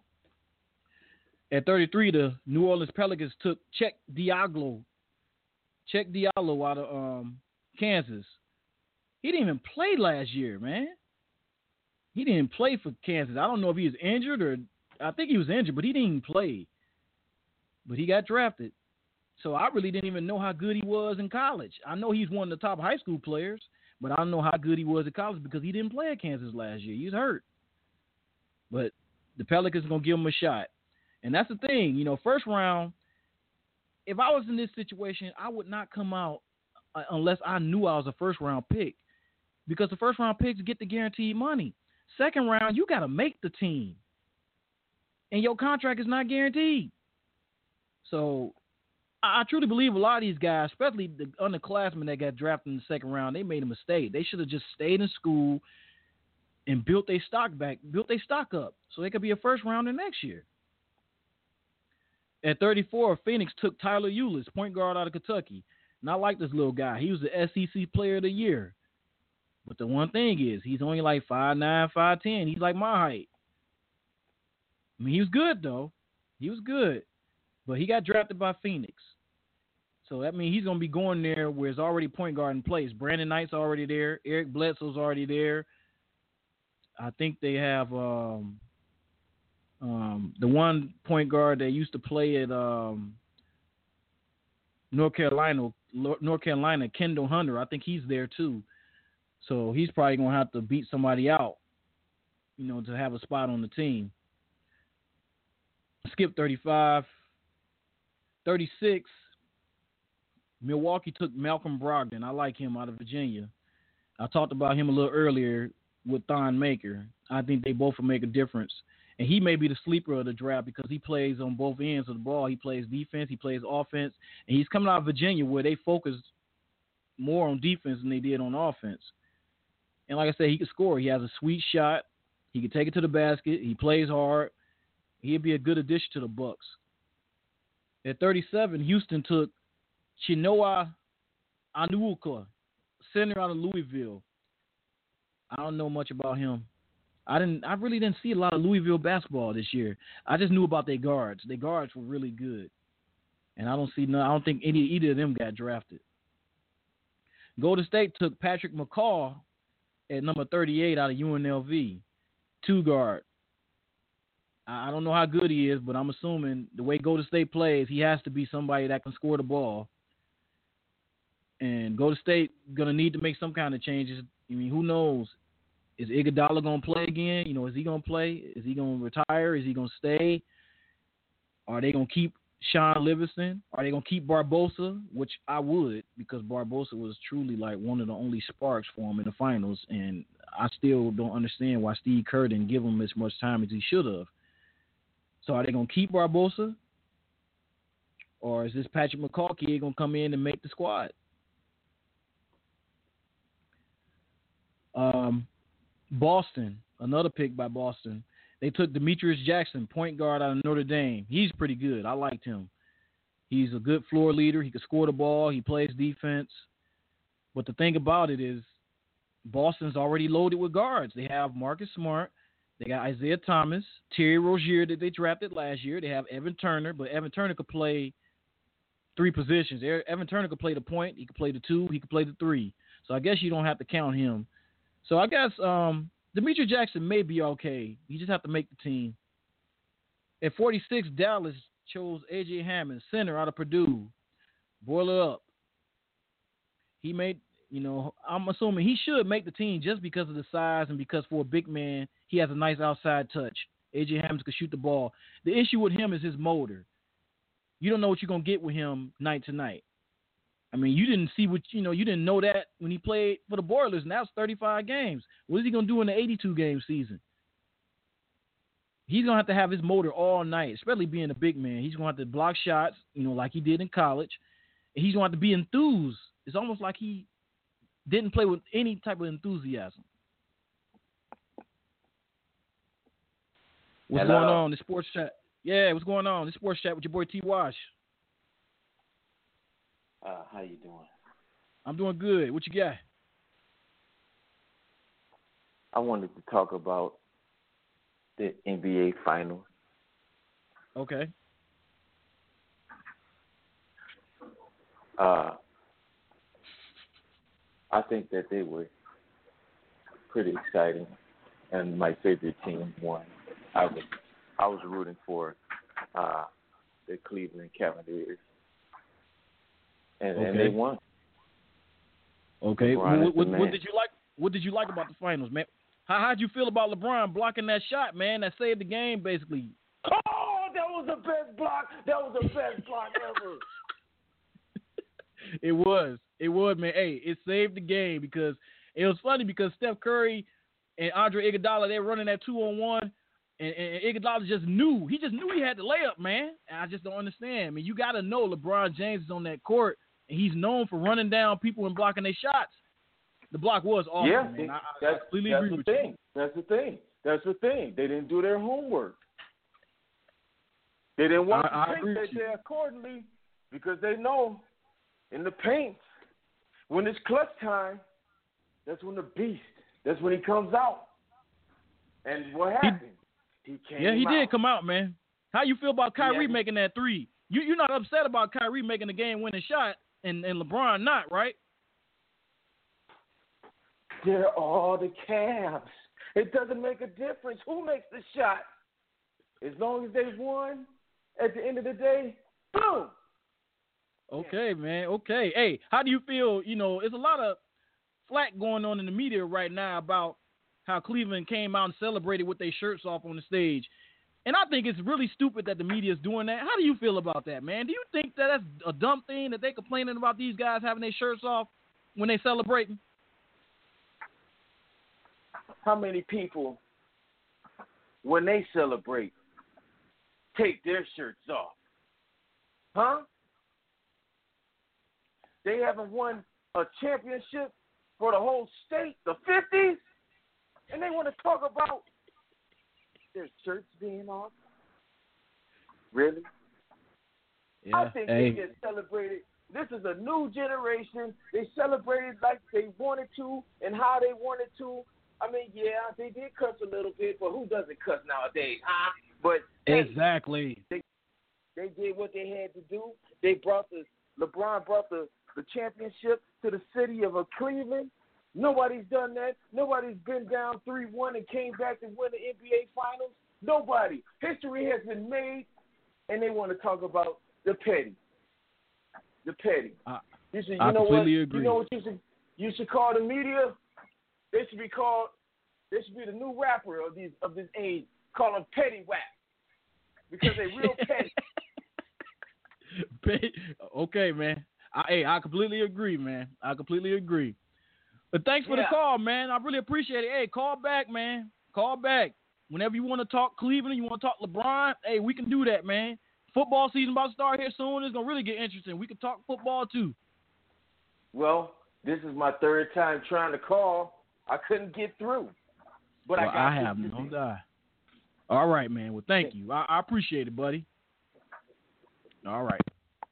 At thirty-three, the New Orleans Pelicans took Cheick Diallo. Cheick Diallo out of um, Kansas. He didn't even play last year, man. He didn't play for Kansas. I don't know if he was injured or I think he was injured, but he didn't even play. But he got drafted. So I really didn't even know how good he was in college. I know he's one of the top high school players, but I don't know how good he was in college because he didn't play at Kansas last year. He was hurt. But the Pelicans are going to give him a shot. And that's the thing. You know, first round, if I was in this situation, I would not come out unless I knew I was a first-round pick because the first-round picks get the guaranteed money. Second round, you got to make the team. And your contract is not guaranteed. So I truly believe a lot of these guys, especially the underclassmen that got drafted in the second round, they made a mistake. They should have just stayed in school and built their stock back, built their stock up so they could be a first rounder next year. At thirty-four, Phoenix took Tyler Ulis, point guard out of Kentucky. And I like this little guy. He was the S E C Player of the Year. But the one thing is, he's only like five nine, five ten. He's like my height. I mean, he was good, though. He was good. But he got drafted by Phoenix. So that means he's going to be going there where there's already point guard in place. Brandon Knight's already there. Eric Bledsoe's already there. I think they have um, um, the one point guard that used to play at um, North Carolina, North Carolina, Kendall Hunter. I think he's there, too. So he's probably going to have to beat somebody out, you know, to have a spot on the team. Skip thirty-five. thirty-six, Milwaukee took Malcolm Brogdon. I like him out of Virginia. I talked about him a little earlier with Thon Maker. I think they both will make a difference. And he may be the sleeper of the draft because he plays on both ends of the ball. He plays defense, he plays offense. And he's coming out of Virginia where they focused more on defense than they did on offense. And like I said, he can score. He has a sweet shot. He can take it to the basket. He plays hard. He'd be a good addition to the Bucks. At thirty-seven, Houston took Chinoa Anuuka, center out of Louisville. I don't know much about him. I didn't. I really didn't see a lot of Louisville basketball this year. I just knew about their guards. Their guards were really good, and I don't see. No, I don't think any either of them got drafted. Golden State took Patrick McCaw at number thirty-eight out of U N L V, two guard. I don't know how good he is, but I'm assuming the way Golden State plays, he has to be somebody that can score the ball. And Golden State gonna need to make some kind of changes. I mean, who knows? Is Iguodala gonna play again? You know, is he gonna play? Is he gonna retire? Is he gonna stay? Are they gonna keep Sean Livingston? Are they gonna keep Barbosa? Which I would, because Barbosa was truly like one of the only sparks for him in the finals, and I still don't understand why Steve Kerr didn't give him as much time as he should have. So are they gonna keep Barbosa, or is this Patrick McCaw kid gonna come in and make the squad? Um. Boston, another pick by Boston. They took Demetrius Jackson, point guard out of Notre Dame. He's pretty good. I liked him. He's a good floor leader. He can score the ball. He plays defense. But the thing about it is Boston's already loaded with guards. They have Marcus Smart. They got Isaiah Thomas, Terry Rozier that they drafted last year. They have Evan Turner, but Evan Turner could play three positions. Evan Turner could play the point. He could play the two. He could play the three. So I guess you don't have to count him. So I guess um, Demetrius Jackson may be okay. You just have to make the team. At forty-six, Dallas chose A J Hammond, center out of Purdue. Boil it up. He made, you know, I'm assuming he should make the team just because of the size and because for a big man, he has a nice outside touch. A J Hammond can shoot the ball. The issue with him is his motor. You don't know what you're going to get with him night to night. I mean, you didn't see what, you know, you didn't know that when he played for the Boilers, and that was thirty-five games. What is he going to do in the eighty-two game season? He's going to have to have his motor all night, especially being a big man. He's going to have to block shots, you know, like he did in college. And he's going to have to be enthused. It's almost like he didn't play with any type of enthusiasm. What's Hello. going on? The sports chat. Yeah, what's going on? The sports chat with your boy T. Wash. Uh, how you doing? I'm doing good. What you got? I wanted to talk about the N B A Finals. Okay. Uh, I think that they were pretty exciting, and my favorite team won. I was I was rooting for uh, the Cleveland Cavaliers. And, okay. and they won. Okay. What, what, what did you like? What did you like about the finals, man? How how'd you feel about LeBron blocking that shot, man? That saved the game, basically. Oh, that was the best block. That was the best block ever. It was. It was, man. Hey, it saved the game because it was funny because Steph Curry and Andre Iguodala, they were running that two on one, and, and Iguodala just knew. He just knew he had the layup, man. And I just don't understand. I mean, you got to know LeBron James is on that court. He's known for running down people and blocking their shots. The block was awesome, yeah, man. I, that's, I completely that's agree the with thing. you. That's the thing. That's the thing. They didn't do their homework. They didn't want I, to I agree paint with that you. day accordingly because they know in the paint, when it's clutch time, that's when the beast, that's when he comes out. And what happened? He, he came Yeah, he out. did come out, man. How you feel about Kyrie Yeah. making that three? You, you're not upset about Kyrie making the game-winning shot and, and LeBron not, right? They're all the Cavs. It doesn't make a difference who makes the shot. As long as they won, at the end of the day, boom. Okay, man. Okay. Hey, how do you feel? You know, there's a lot of flack going on in the media right now about how Cleveland came out and celebrated with their shirts off on the stage. And I think it's really stupid that the media is doing that. How do you feel about that, man? Do you think that that's a dumb thing that they complaining about these guys having their shirts off when they celebrating? How many people, when they celebrate, take their shirts off? Huh? They haven't won a championship for the whole state, the fifties, and they want to talk about their shirts being off? Really? Yeah. I think hey. they get celebrated This is a new generation. They celebrated like they wanted to and how they wanted to. I mean, yeah, they did cuss a little bit, but who doesn't cuss nowadays, huh? But hey, exactly. They, they did what they had to do. They brought the LeBron brought the, the championship to the city of Cleveland. Nobody's done that. Nobody's been down three one and came back to win the N B A Finals. Nobody. History has been made, and they want to talk about the petty. The petty. I, you should, you I know completely what? agree. You know what you should you should call the media? They should be called. They should be the new rapper of these of this age. Call them petty whack because they real petty. Okay, man. I, hey, I completely agree, man. I completely agree. But thanks for yeah. the call, man. I really appreciate it. Hey, call back, man. Call back. Whenever you want to talk Cleveland, you want to talk LeBron, hey, we can do that, man. Football season about to start here soon. It's going to really get interesting. We can talk football, too. Well, this is my third time trying to call. I couldn't get through. But well, I got I have no doubt. All right, man. Well, thank you. I, I appreciate it, buddy. All right.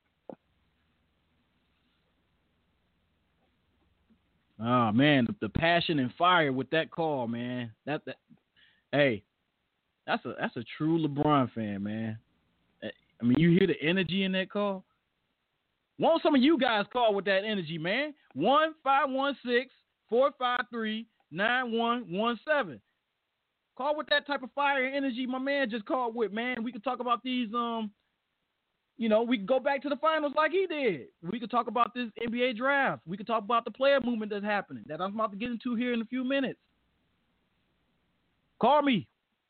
Oh, man, the, the passion and fire with that call, man. That, that Hey, that's a that's a true LeBron fan, man. I mean, you hear the energy in that call? Why don't some of you guys call with that energy, man? one five one six, four five three, nine one one seven. Call with that type of fire and energy my man just called with, man. We could talk about these, um, you know, we could go back to the finals like he did. We could talk about this N B A draft. We could talk about the player movement that's happening that I'm about to get into here in a few minutes. Call me.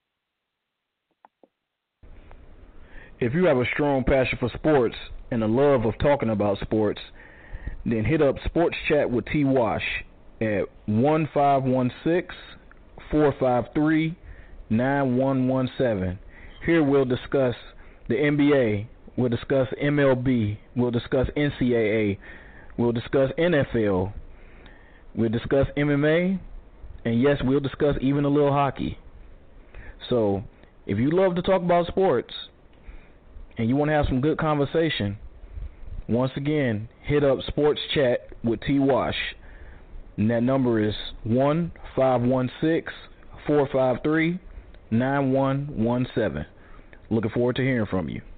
If you have a strong passion for sports and a love of talking about sports, then hit up Sports Chat with T. Wash at one five one six, four five three, nine one one seven. Here we'll discuss the N B A, we'll discuss M L B, we'll discuss N C double A, we'll discuss N F L, we'll discuss M M A, and yes, we'll discuss even a little hockey. So, if you love to talk about sports and you want to have some good conversation, once again, hit up Sports Chat with T. Wash. And that number is one five one six, four five three, nine one one seven. Looking forward to hearing from you.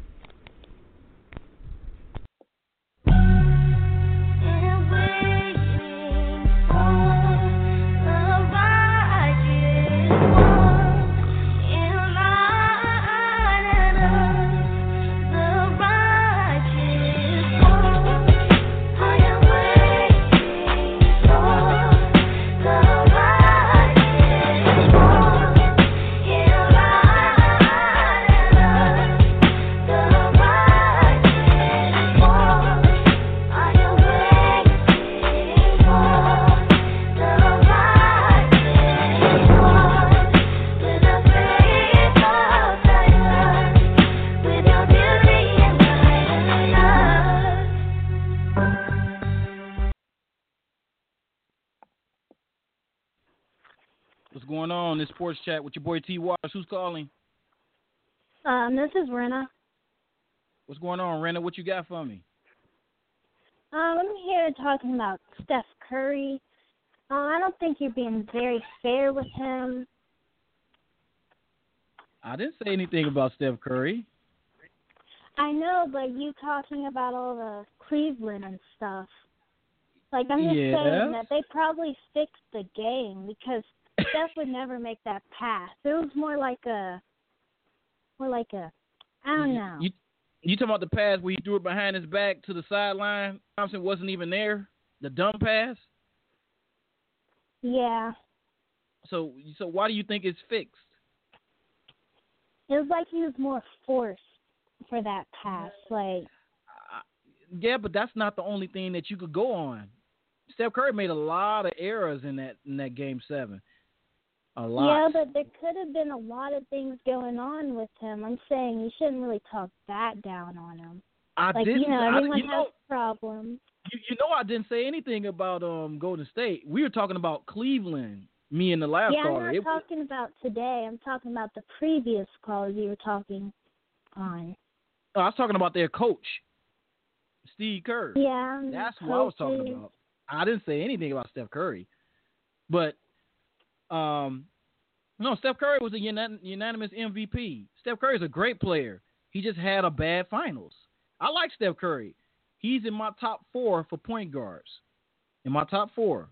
What's going on? This Sports Chat with your boy T. Wash. Who's calling? Um, this is Rena. What's going on, Rena? What you got for me? Um, I'm here talking about Steph Curry. Um, I don't think you're being very fair with him. I didn't say anything about Steph Curry. I know, but you talking about all the Cleveland and stuff. Like, I'm just yes. saying that they probably fixed the game because Steph would never make that pass. It was more like a, more like a, I don't know. You, you talking about the pass where he threw it behind his back to the sideline? Thompson wasn't even there. The dumb pass. Yeah. So, so why do you think it's fixed? It was like he was more forced for that pass. Like, uh, yeah, but that's not the only thing that you could go on. Steph Curry made a lot of errors in that in that game seven. A lot. Yeah, but there could have been a lot of things going on with him. I'm saying you shouldn't really talk that down on him. I like, didn't. you know, everyone I, you has know, problems. You, you know, I didn't say anything about um Golden State. We were talking about Cleveland. Me and the last yeah, caller. I'm not it, talking about today. I'm talking about the previous calls you were talking on. I was talking about their coach. Steve Kerr. Yeah. That's who I was talking about. I didn't say anything about Steph Curry. But, um, no, Steph Curry was a unan- unanimous M V P. Steph Curry is a great player. He just had a bad finals. I like Steph Curry. He's in my top four for point guards. In my top four.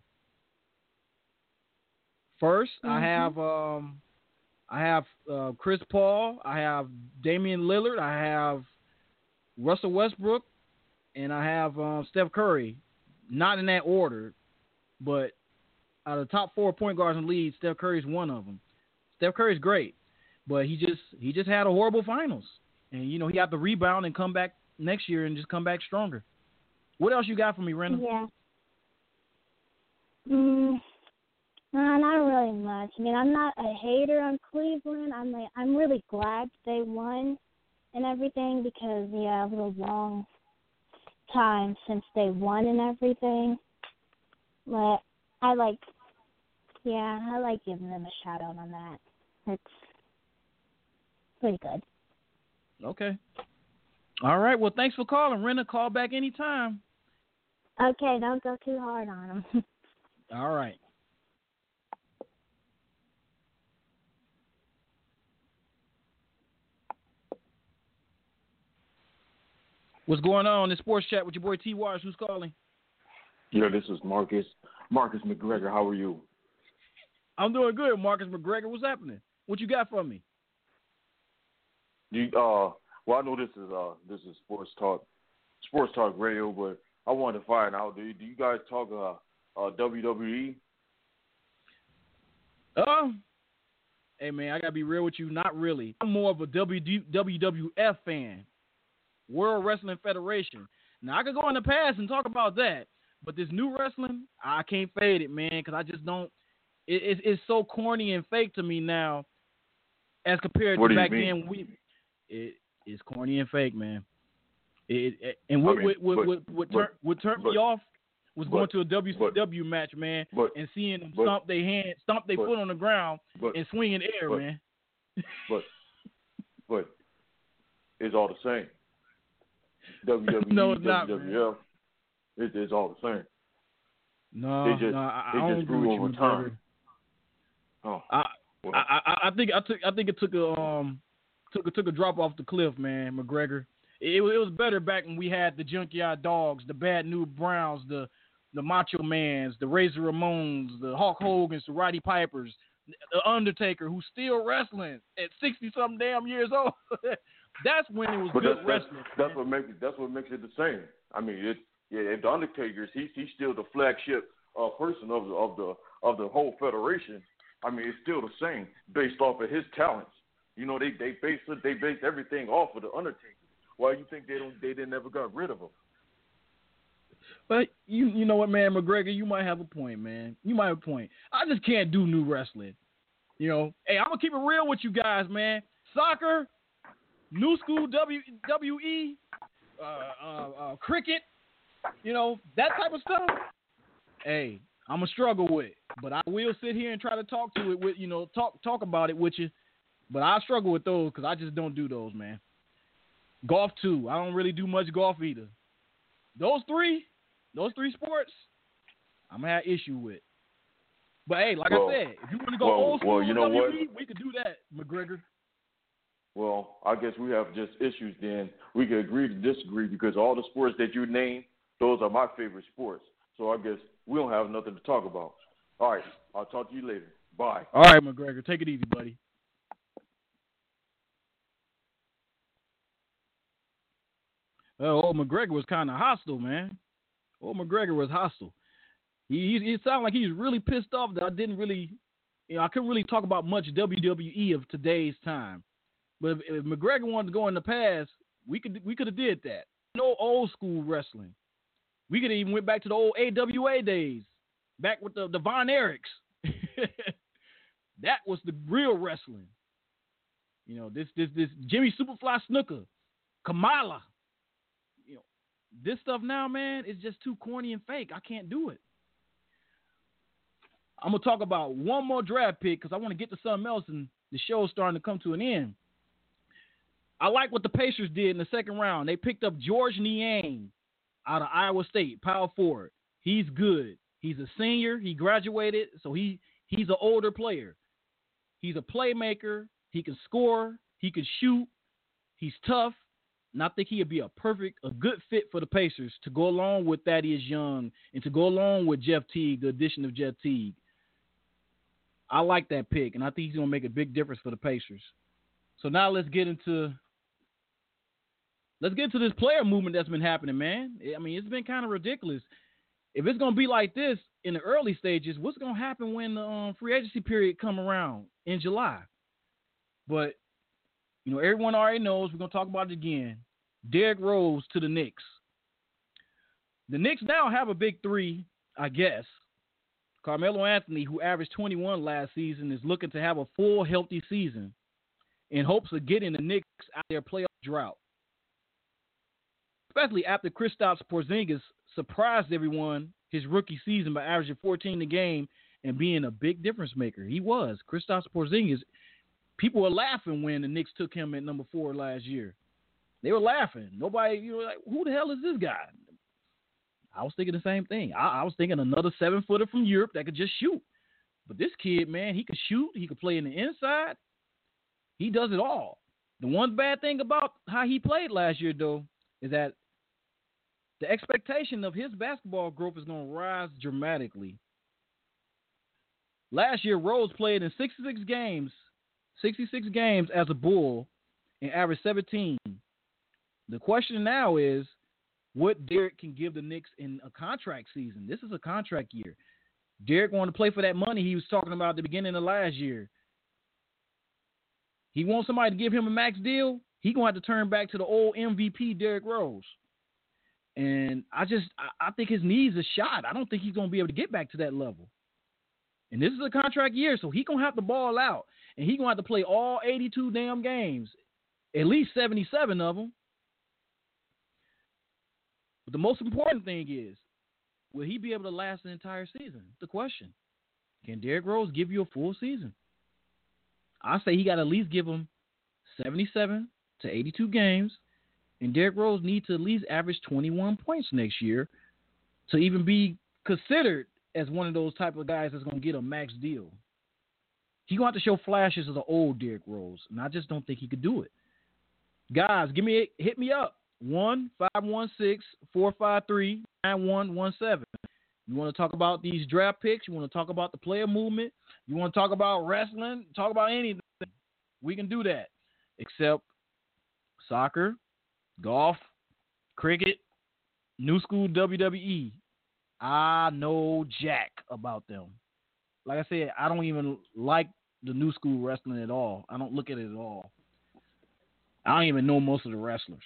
First, mm-hmm. I have um, I have uh, Chris Paul. I have Damian Lillard. I have Russell Westbrook, and I have um, Steph Curry. Not in that order, but out of the top four point guards in the league, Steph Curry's one of them. Steph Curry's great, but he just he just had a horrible finals, and you know he had to rebound and come back next year and just come back stronger. What else you got for me, Rena? Yeah. Mm, no, not really much. I mean, I'm not a hater on Cleveland. I'm like, I'm really glad they won and everything because yeah, it was a long time since they won and everything. But I like, yeah, I like giving them a shout out on that. It's pretty good. Okay. All right. Well, thanks for calling, Rena. Call back anytime. Okay, don't go too hard on them. All right. What's going on in the sports chat with your boy T. Wise? Who's calling? Yo, this is Marcus. Marcus McGregor. How are you? I'm doing good, Marcus McGregor. What's happening? What you got for me? You, uh, well, I know this is uh, this is sports talk, sports talk radio, but I wanted to find out. Do you, do you guys talk uh, uh, W W E? Um, hey man, I gotta be real with you. Not really. I'm more of a W W F fan. World Wrestling Federation. Now I could go in the past and talk about that, but this new wrestling, I can't fade it, man, because I just don't. It, it, it's so corny and fake to me now, as compared what to do back you mean? then. We, it, it's corny and fake, man. It, it, and what I mean, what, but, what, what, but, turn, what turned but, me off was but, going to a W C W but, match, man, but, and seeing them but, stomp their hand, stomp their foot on the ground, but, and swing in the air, but, man. but, but it's all the same. W W E, no, it's not, W W F, it, it's all the same. No, they just, no, I, they I just don't grew agree with over you, time. brother. Oh, I, well. I, I, I think I took, I think it took a, um, took a, took a drop off the cliff, man, McGregor. It, it was better back when we had the Junkyard Dogs, the Bad New Browns, the, the Macho Mans, the Razor Ramones, the Hulk Hogan's, the Roddy Pipers, the Undertaker, who's still wrestling at sixty something damn years old. That's when it was but good that's, wrestling. That's, that's what makes it. That's what makes it the same. I mean, it. Yeah, the Undertaker's he's he's still the flagship uh, person of the of the of the whole federation. I mean, it's still the same based off of his talents. You know, they they base they base everything off of the Undertaker. Why you think they don't they didn't never got rid of him? But you you know what, man, McGregor, you might have a point, man. You might have a point. I just can't do new wrestling. You know, hey, I'm gonna keep it real with you guys, man. Soccer, new school W W E, uh, uh, uh, cricket, you know, that type of stuff. Hey, I'm gonna struggle with it, but I will sit here and try to talk to it with you know talk talk about it with you. But I struggle with those because I just don't do those, man. Golf too. I don't really do much golf either. Those three, those three sports, I'm gonna have issue with. But hey, like well, I said, if you want to go well, old school well, you with know W W E, what? we could do that, McGregor. Well, I guess we have just issues then. We could agree to disagree because all the sports that you named, those are my favorite sports. So I guess we don't have nothing to talk about. All right, I'll talk to you later. Bye. All right, McGregor, take it easy, buddy. Well, old McGregor was kind of hostile, man. Old McGregor was hostile. He, he, it sounded like he was really pissed off that I didn't really, you know, I couldn't really talk about much W W E of today's time. But if, if McGregor wanted to go in the past, we could we could have did that. No old school wrestling. We could have even went back to the old A W A days, back with the, the Von Erichs. That was the real wrestling. You know, this this this Jimmy Superfly Snuka, Kamala. You know, this stuff now, man, is just too corny and fake. I can't do it. I'm going to talk about one more draft pick because I want to get to something else, and the show's starting to come to an end. I like what the Pacers did in the second round. They picked up George Niang out of Iowa State, power forward. He's good. He's a senior. He graduated, so he he's an older player. He's a playmaker. He can score. He can shoot. He's tough. And I think he'd be a perfect, a good fit for the Pacers to go along with Thaddeus Young and to go along with Jeff Teague, the addition of Jeff Teague. I like that pick, and I think he's going to make a big difference for the Pacers. So now let's get into let's get into this player movement that's been happening, man. I mean, it's been kind of ridiculous. If it's going to be like this in the early stages, what's going to happen when the um, free agency period come around in July? But you know, everyone already knows. We're going to talk about it again. Derrick Rose to the Knicks. The Knicks now have a big three, I guess. Carmelo Anthony, who averaged twenty-one last season, is looking to have a full, healthy season in hopes of getting the Knicks out of their playoff drought. Especially after Kristaps Porzingis surprised everyone his rookie season by averaging fourteen a game and being a big difference maker. He was. Kristaps Porzingis. People were laughing when the Knicks took him at number four last year. They were laughing. Nobody, you know, like, who the hell is this guy? I was thinking the same thing. I, I was thinking another seven-footer from Europe that could just shoot. But this kid, man, he could shoot. He could play in the inside. He does it all. The one bad thing about how he played last year, though, is that the expectation of his basketball growth is going to rise dramatically. Last year, Rose played in sixty-six games. sixty-six games as a Bull and averaged seventeen. The question now is what Derrick can give the Knicks in a contract season. This is a contract year. Derrick wanted to play for that money he was talking about at the beginning of last year. He wants somebody to give him a max deal. He's going to have to turn back to the old M V P Derrick Rose. And I just, I, I think his knees are shot. I don't think he's going to be able to get back to that level. And this is a contract year, so he's going to have to ball out. And he's going to have to play all eighty-two damn games, at least seventy-seven of them. But the most important thing is, will he be able to last the entire season? The question. Can Derrick Rose give you a full season? I say he got to at least give him seventy-seven to eighty-two games, and Derrick Rose needs to at least average twenty-one points next year to even be considered as one of those type of guys that's going to get a max deal. He's going to have to show flashes of the old Derrick Rose, and I just don't think he could do it. Guys, give me a, hit me up. one five one six, four five three, nine one one seven. You want to talk about these draft picks? You want to talk about the player movement? You want to talk about wrestling? Talk about anything. We can do that. Except soccer, golf, cricket, new school W W E. I know jack about them. Like I said, I don't even like the new school wrestling at all. I don't look at it at all. I don't even know most of the wrestlers.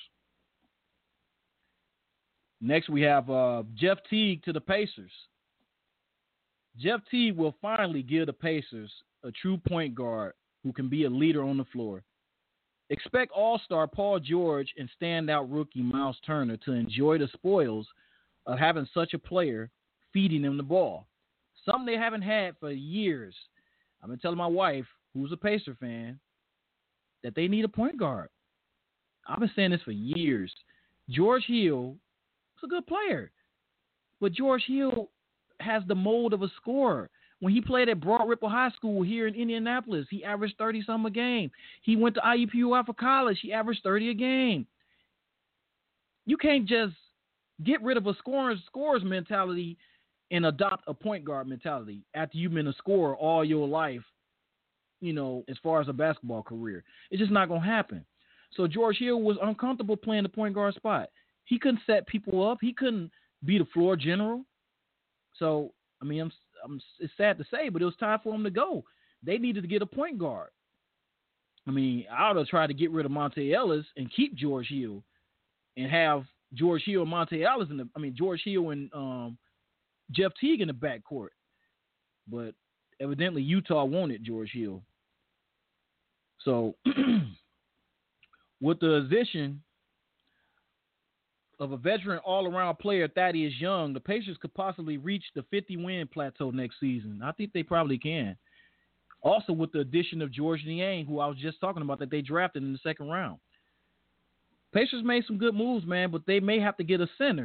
Next, we have uh, Jeff Teague to the Pacers. Jeff Teague will finally give the Pacers a true point guard who can be a leader on the floor. Expect all-star Paul George and standout rookie Miles Turner to enjoy the spoils of having such a player feeding them the ball. Something they haven't had for years. I've been telling my wife, who's a Pacer fan, that they need a point guard. I've been saying this for years. George Hill is a good player, but George Hill has the mold of a scorer. When he played at Broad Ripple High School here in Indianapolis, he averaged thirty-some a game. He went to I U P U I for college. He averaged thirty a game. You can't just get rid of a scorer's scorer's mentality and adopt a point guard mentality after you've been a scorer all your life, you know, as far as a basketball career. It's just not going to happen. So George Hill was uncomfortable playing the point guard spot. He couldn't set people up. He couldn't be the floor general. So, I mean, I'm, I'm, it's sad to say, but it was time for him to go. They needed to get a point guard. I mean, I would have tried to get rid of Monte Ellis and keep George Hill and have George Hill and Monte Ellis in the, I mean, George Hill and um, Jeff Teague in the backcourt. But evidently Utah wanted George Hill. So with the addition of a veteran all-around player, Thaddeus Young, the Pacers could possibly reach the fifty-win plateau next season. I think they probably can. Also with the addition of George Niang, who I was just talking about, that they drafted in the second round. Pacers made some good moves, man, but they may have to get a center.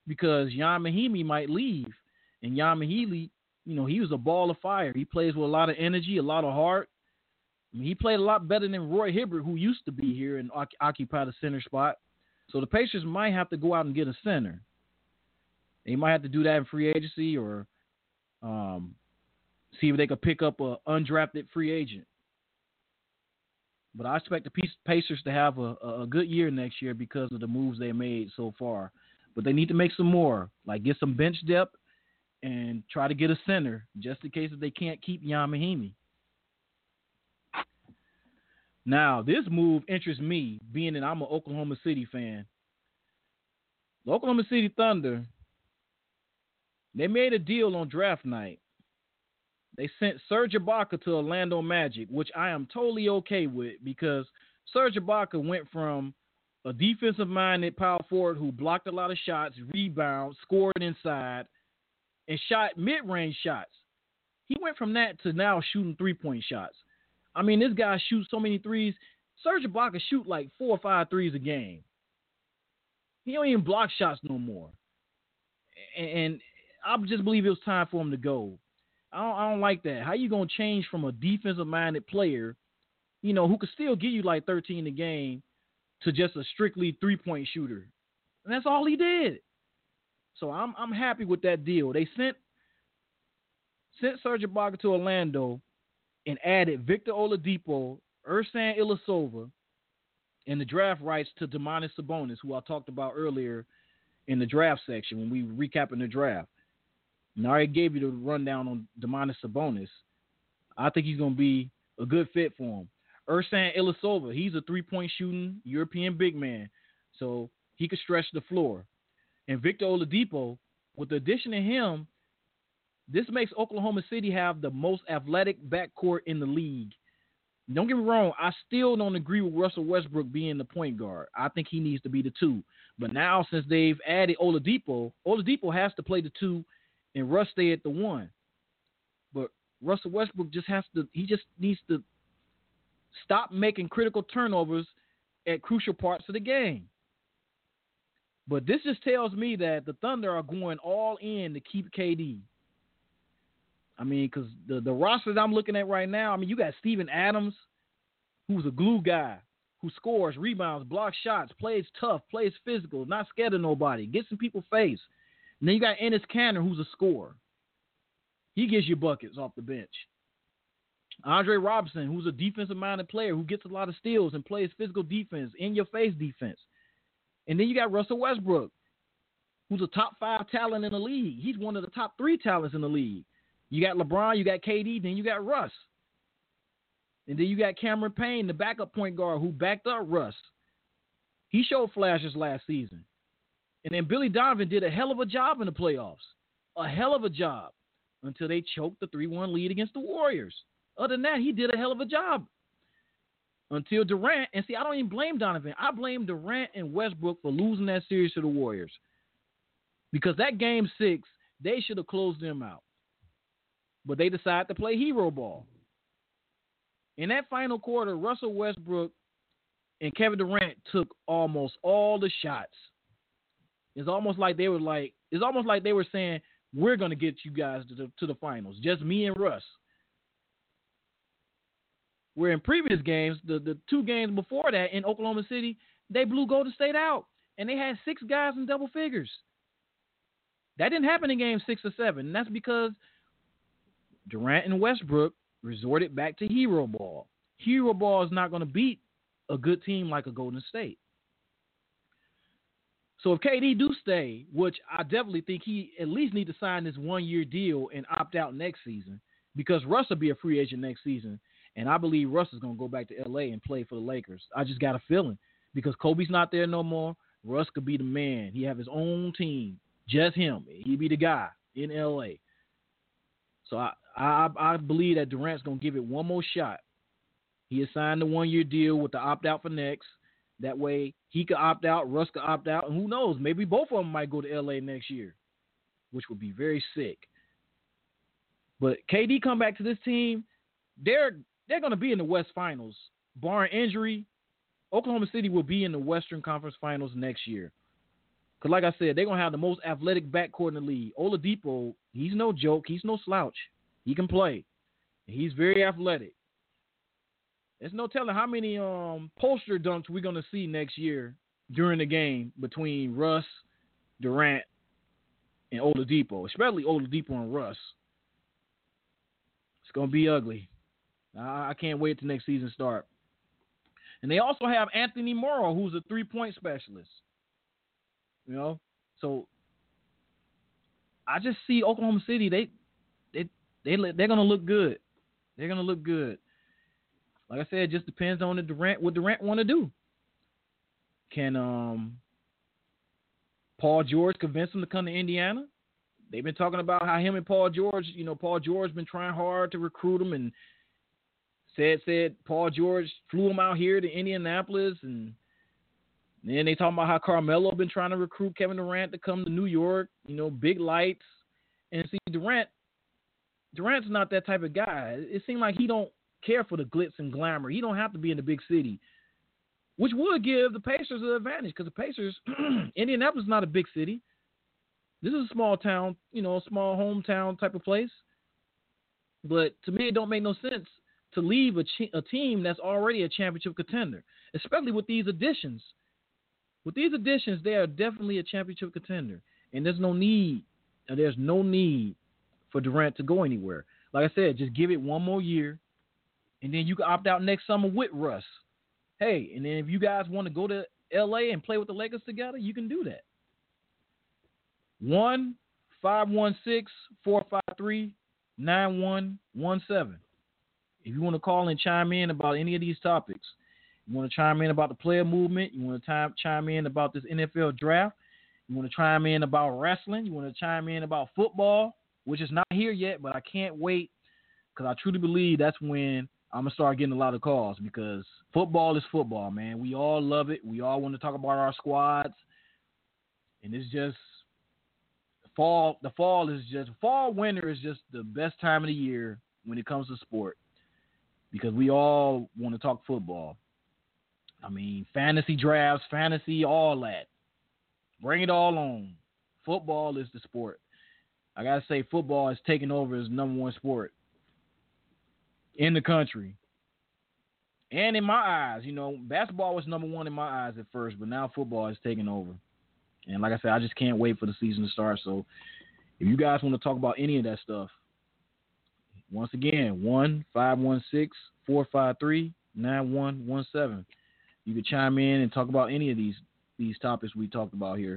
because Jan Mahimi might leave. And Jan Mahimi, you know, he was a ball of fire. He plays with a lot of energy, a lot of heart. I mean, he played a lot better than Roy Hibbert, who used to be here and occupy the center spot. So the Pacers might have to go out and get a center. They might have to do that in free agency or um, see if they could pick up an undrafted free agent. But I expect the Pacers to have a, a good year next year because of the moves they made so far. But they need to make some more, like get some bench depth and try to get a center just in case if they can't keep Jan Mahimi. Now, this move interests me, being that I'm an Oklahoma City fan. The Oklahoma City Thunder, they made a deal on draft night. They sent Serge Ibaka to Orlando Magic, which I am totally okay with because Serge Ibaka went from a defensive-minded power forward who blocked a lot of shots, rebounds, scored inside, and shot mid-range shots. He went from that to now shooting three-point shots. I mean, this guy shoots so many threes. Serge Ibaka shoot like four or five threes a game. He don't even block shots no more. And I just believe it was time for him to go. I don't, I don't like that. How you going to change from a defensive-minded player, you know, who could still give you like thirteen a game to just a strictly three-point shooter? And that's all he did. So I'm I'm happy with that deal. They sent sent Serge Ibaka to Orlando and added Victor Oladipo, Ersan Ilyasova, and the draft rights to Domantas Sabonis, who I talked about earlier in the draft section when we were recapping the draft. And I already gave you the rundown on Domantas Sabonis. I think he's going to be a good fit for him. Ersan Ilyasova, he's a three-point shooting European big man, so he could stretch the floor. And Victor Oladipo, with the addition of him, this makes Oklahoma City have the most athletic backcourt in the league. Don't get me wrong, I still don't agree with Russell Westbrook being the point guard. I think he needs to be the two. But now, since they've added Oladipo, Oladipo has to play the two and Russ stay at the one. But Russell Westbrook just has to, he just needs to stop making critical turnovers at crucial parts of the game. But this just tells me that the Thunder are going all in to keep K D. I mean, because the, the roster that I'm looking at right now, I mean, you got Steven Adams, who's a glue guy, who scores, rebounds, blocks shots, plays tough, plays physical, not scared of nobody, gets in people's face. And then you got Enes Kanter, who's a scorer. He gives you buckets off the bench. Andre Robertson, who's a defensive-minded player who gets a lot of steals and plays physical defense, in-your-face defense. And then you got Russell Westbrook, who's a top five talent in the league. He's one of the top three talents in the league. You got LeBron, you got K D, then you got Russ. And then you got Cameron Payne, the backup point guard who backed up Russ. He showed flashes last season. And then Billy Donovan did a hell of a job in the playoffs. A hell of a job until they choked the three one lead against the Warriors. Other than that, he did a hell of a job. Until Durant, and see, I don't even blame Donovan. I blame Durant and Westbrook for losing that series to the Warriors. Because that game six, they should have closed them out. But they decided to play hero ball. In that final quarter, Russell Westbrook and Kevin Durant took almost all the shots. It's almost like they were like, it's almost like they were saying, we're going to get you guys to the, to the finals. Just me and Russ. Where in previous games, the, the two games before that in Oklahoma City, they blew Golden State out. And they had six guys in double figures. That didn't happen in game six or seven. And that's because Durant and Westbrook resorted back to hero ball. Hero ball is not going to beat a good team like a Golden State. So if K D do stay, which I definitely think he at least need to sign this one-year deal and opt out next season, because Russ will be a free agent next season, and I believe Russ is going to go back to L A and play for the Lakers. I just got a feeling because Kobe's not there no more. Russ could be the man. He have his own team, just him. He'd be the guy in L A. So I, I, I believe that Durant's going to give it one more shot. He has signed the one-year deal with the opt-out for next. That way he could opt out, Russ could opt out, and who knows, maybe both of them might go to L A next year, which would be very sick. But K D come back to this team, they're they're going to be in the West Finals. Barring injury, Oklahoma City will be in the Western Conference Finals next year. Because, like I said, they're going to have the most athletic backcourt in the league. Oladipo, he's no joke. He's no slouch. He can play. He's very athletic. There's no telling how many um, poster dunks we're going to see next year during the game between Russ, Durant, and Oladipo, especially Oladipo and Russ. It's going to be ugly. I, I can't wait till next season start. And they also have Anthony Morrow, who's a three-point specialist. You know, so I just see Oklahoma City. They, they, they, they're gonna look good. They're gonna look good. Like I said, it just depends on the Durant, what Durant want to do. Can um, Paul George convince him to come to Indiana? They've been talking about how him and Paul George, you know, Paul George been trying hard to recruit him, and said said Paul George flew him out here to Indianapolis, and then they talking about how Carmelo been trying to recruit Kevin Durant to come to New York, you know, big lights. And see, Durant, Durant's not that type of guy. It seemed like he don't care for the glitz and glamour. He don't have to be in the big city, which would give the Pacers an advantage because the Pacers, Indianapolis is not a big city. This is a small town, you know, a small hometown type of place. But to me, it don't make no sense to leave a, ch- a team that's already a championship contender, especially with these additions. With these additions, they are definitely a championship contender, and there's no need, and there's no need for Durant to go anywhere. Like I said, just give it one more year, and then you can opt out next summer with Russ. Hey, and then if you guys want to go to L A and play with the Lakers together, you can do that. One five one six four five three nine one one seven. If you want to call and chime in about any of these topics. You want to chime in about the player movement. You want to time, chime in about this N F L draft. You want to chime in about wrestling. You want to chime in about football, which is not here yet, but I can't wait because I truly believe that's when I'm going to start getting a lot of calls because football is football, man. We all love it. We all want to talk about our squads. And it's just fall. The fall is just fall, winter is just the best time of the year when it comes to sport because we all want to talk football. I mean, fantasy drafts, fantasy, all that. Bring it all on. Football is the sport. I got to say, football is taking over as number one sport in the country. And in my eyes, you know, basketball was number one in my eyes at first, but now football is taking over. And like I said, I just can't wait for the season to start. So if you guys want to talk about any of that stuff, once again, one five one six four five three nine one one seven. You can chime in and talk about any of these these topics we talked about here.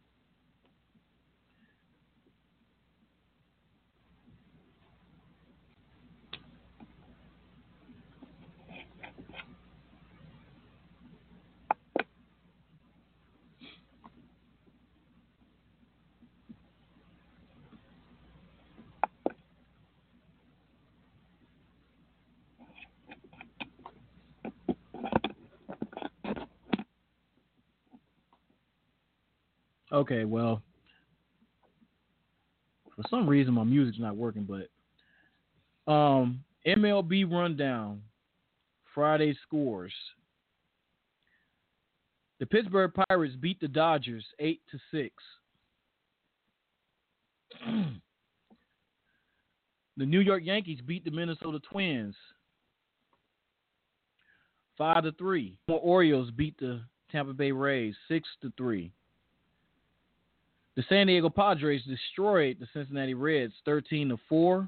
Okay, well, for some reason my music's not working, but um, M L B rundown, Friday scores. The Pittsburgh Pirates beat the Dodgers eight to six. The New York Yankees beat the Minnesota Twins five to three. The Orioles beat the Tampa Bay Rays six to three. The San Diego Padres destroyed the Cincinnati Reds thirteen to four.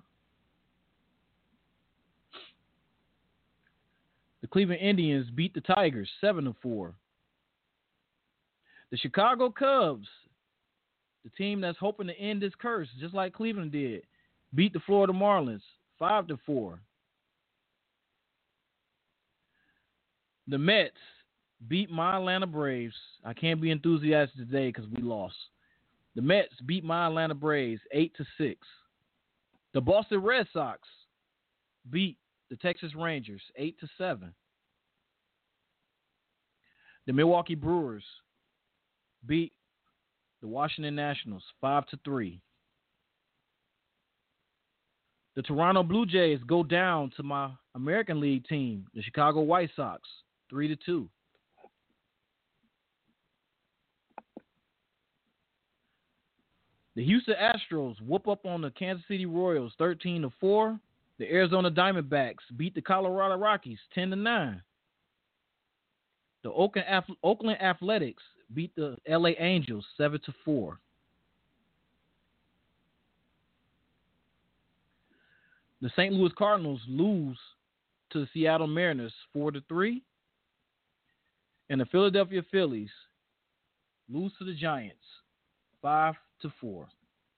The Cleveland Indians beat the Tigers seven to four. The Chicago Cubs, the team that's hoping to end this curse, just like Cleveland did, beat the Florida Marlins five to four. The Mets beat my Atlanta Braves. I can't be enthusiastic today because we lost. The Mets beat my Atlanta Braves eight to six. The Boston Red Sox beat the Texas Rangers eight to seven. The Milwaukee Brewers beat the Washington Nationals five to three. The Toronto Blue Jays go down to my American League team, the Chicago White Sox, three to two. The Houston Astros whoop up on the Kansas City Royals thirteen to four. The Arizona Diamondbacks beat the Colorado Rockies ten to nine. The Oakland, Ath- Oakland Athletics beat the L A Angels seven to four. The Saint Louis Cardinals lose to the Seattle Mariners four to three. And the Philadelphia Phillies lose to the Giants five to four.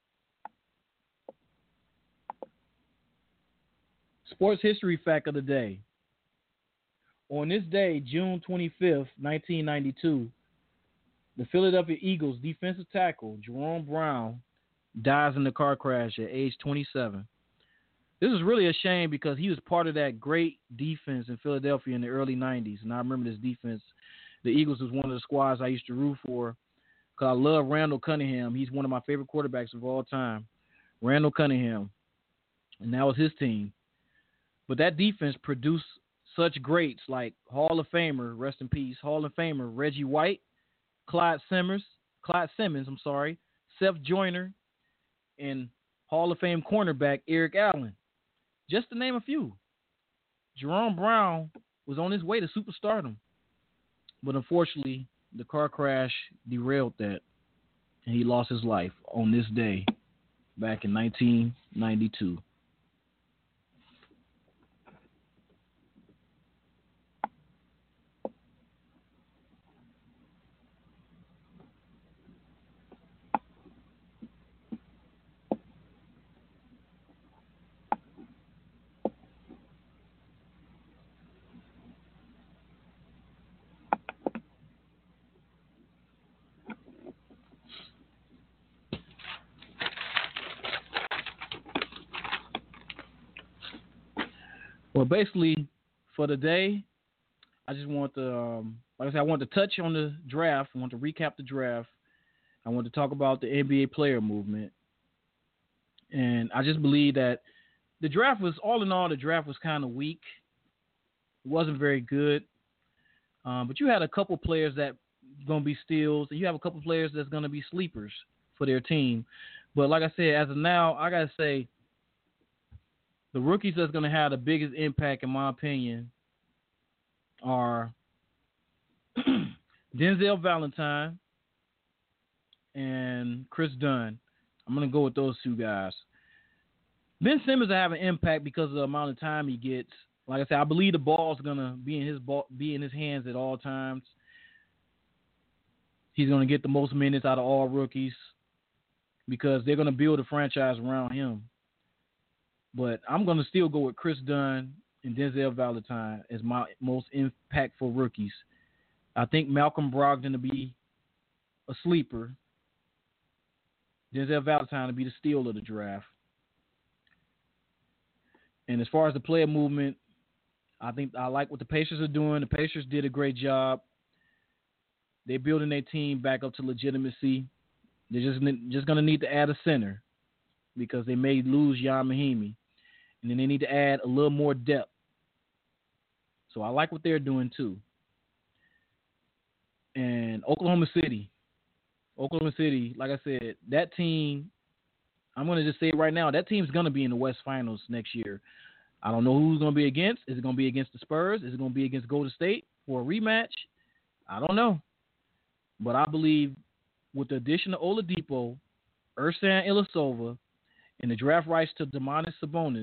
Sports history fact of the day. On this day, June twenty-fifth, nineteen ninety-two, the Philadelphia Eagles defensive tackle Jerome Brown dies in a car crash at age twenty-seven. This is really a shame because he was part of that great defense in Philadelphia in the early nineties, and I remember this defense. The Eagles was one of the squads I used to root for because I love Randall Cunningham. He's one of my favorite quarterbacks of all time, Randall Cunningham, and that was his team. But that defense produced such greats like Hall of Famer, rest in peace, Hall of Famer Reggie White, Clyde Simmons, Clyde Simmons, I'm sorry, Seth Joyner, and Hall of Fame cornerback Eric Allen, just to name a few. Jerome Brown was on his way to superstardom, but unfortunately, the car crash derailed that, and he lost his life on this day back in nineteen ninety-two. Well, basically, for the day, I just want to, um, like I said, I want to touch on the draft. I want to recap the draft. I want to talk about the N B A player movement. And I just believe that the draft was, all in all, the draft was kind of weak. It wasn't very good. Um, but you had a couple players that going to be steals, and you have a couple players that's going to be sleepers for their team. But like I said, as of now, I got to say, the rookies that's going to have the biggest impact, in my opinion, are Denzel Valentine and Chris Dunn. I'm going to go with those two guys. Ben Simmons will have an impact because of the amount of time he gets. Like I said, I believe the ball's going to be in his ball, be in his hands at all times. He's going to get the most minutes out of all rookies because they're going to build a franchise around him. But I'm going to still go with Chris Dunn and Denzel Valentine as my most impactful rookies. I think Malcolm Brogdon to be a sleeper. Denzel Valentine to be the steal of the draft. And as far as the player movement, I think I like what the Pacers are doing. The Pacers did a great job. They're building their team back up to legitimacy. They're just, just going to need to add a center because they may lose Jan Mahimi. And then they need to add a little more depth. So I like what they're doing too. And Oklahoma City. Oklahoma City, like I said, that team, I'm going to just say it right now, that team's going to be in the West Finals next year. I don't know who's going to be against. Is it going to be against the Spurs? Is it going to be against Golden State for a rematch? I don't know. But I believe with the addition of Oladipo, Ersan Ilyasova, and the draft rights to Domantas Sabonis,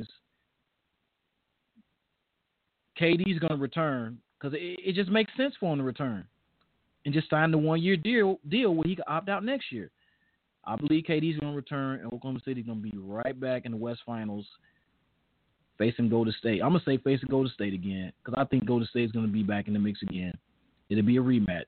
K D's going to return because it, it just makes sense for him to return and just sign the one-year deal deal where he can opt out next year. I believe K D's going to return and Oklahoma City's going to be right back in the West Finals facing Golden State. I'm going to say facing Golden State again because I think Golden State's going to be back in the mix again. It'll be a rematch.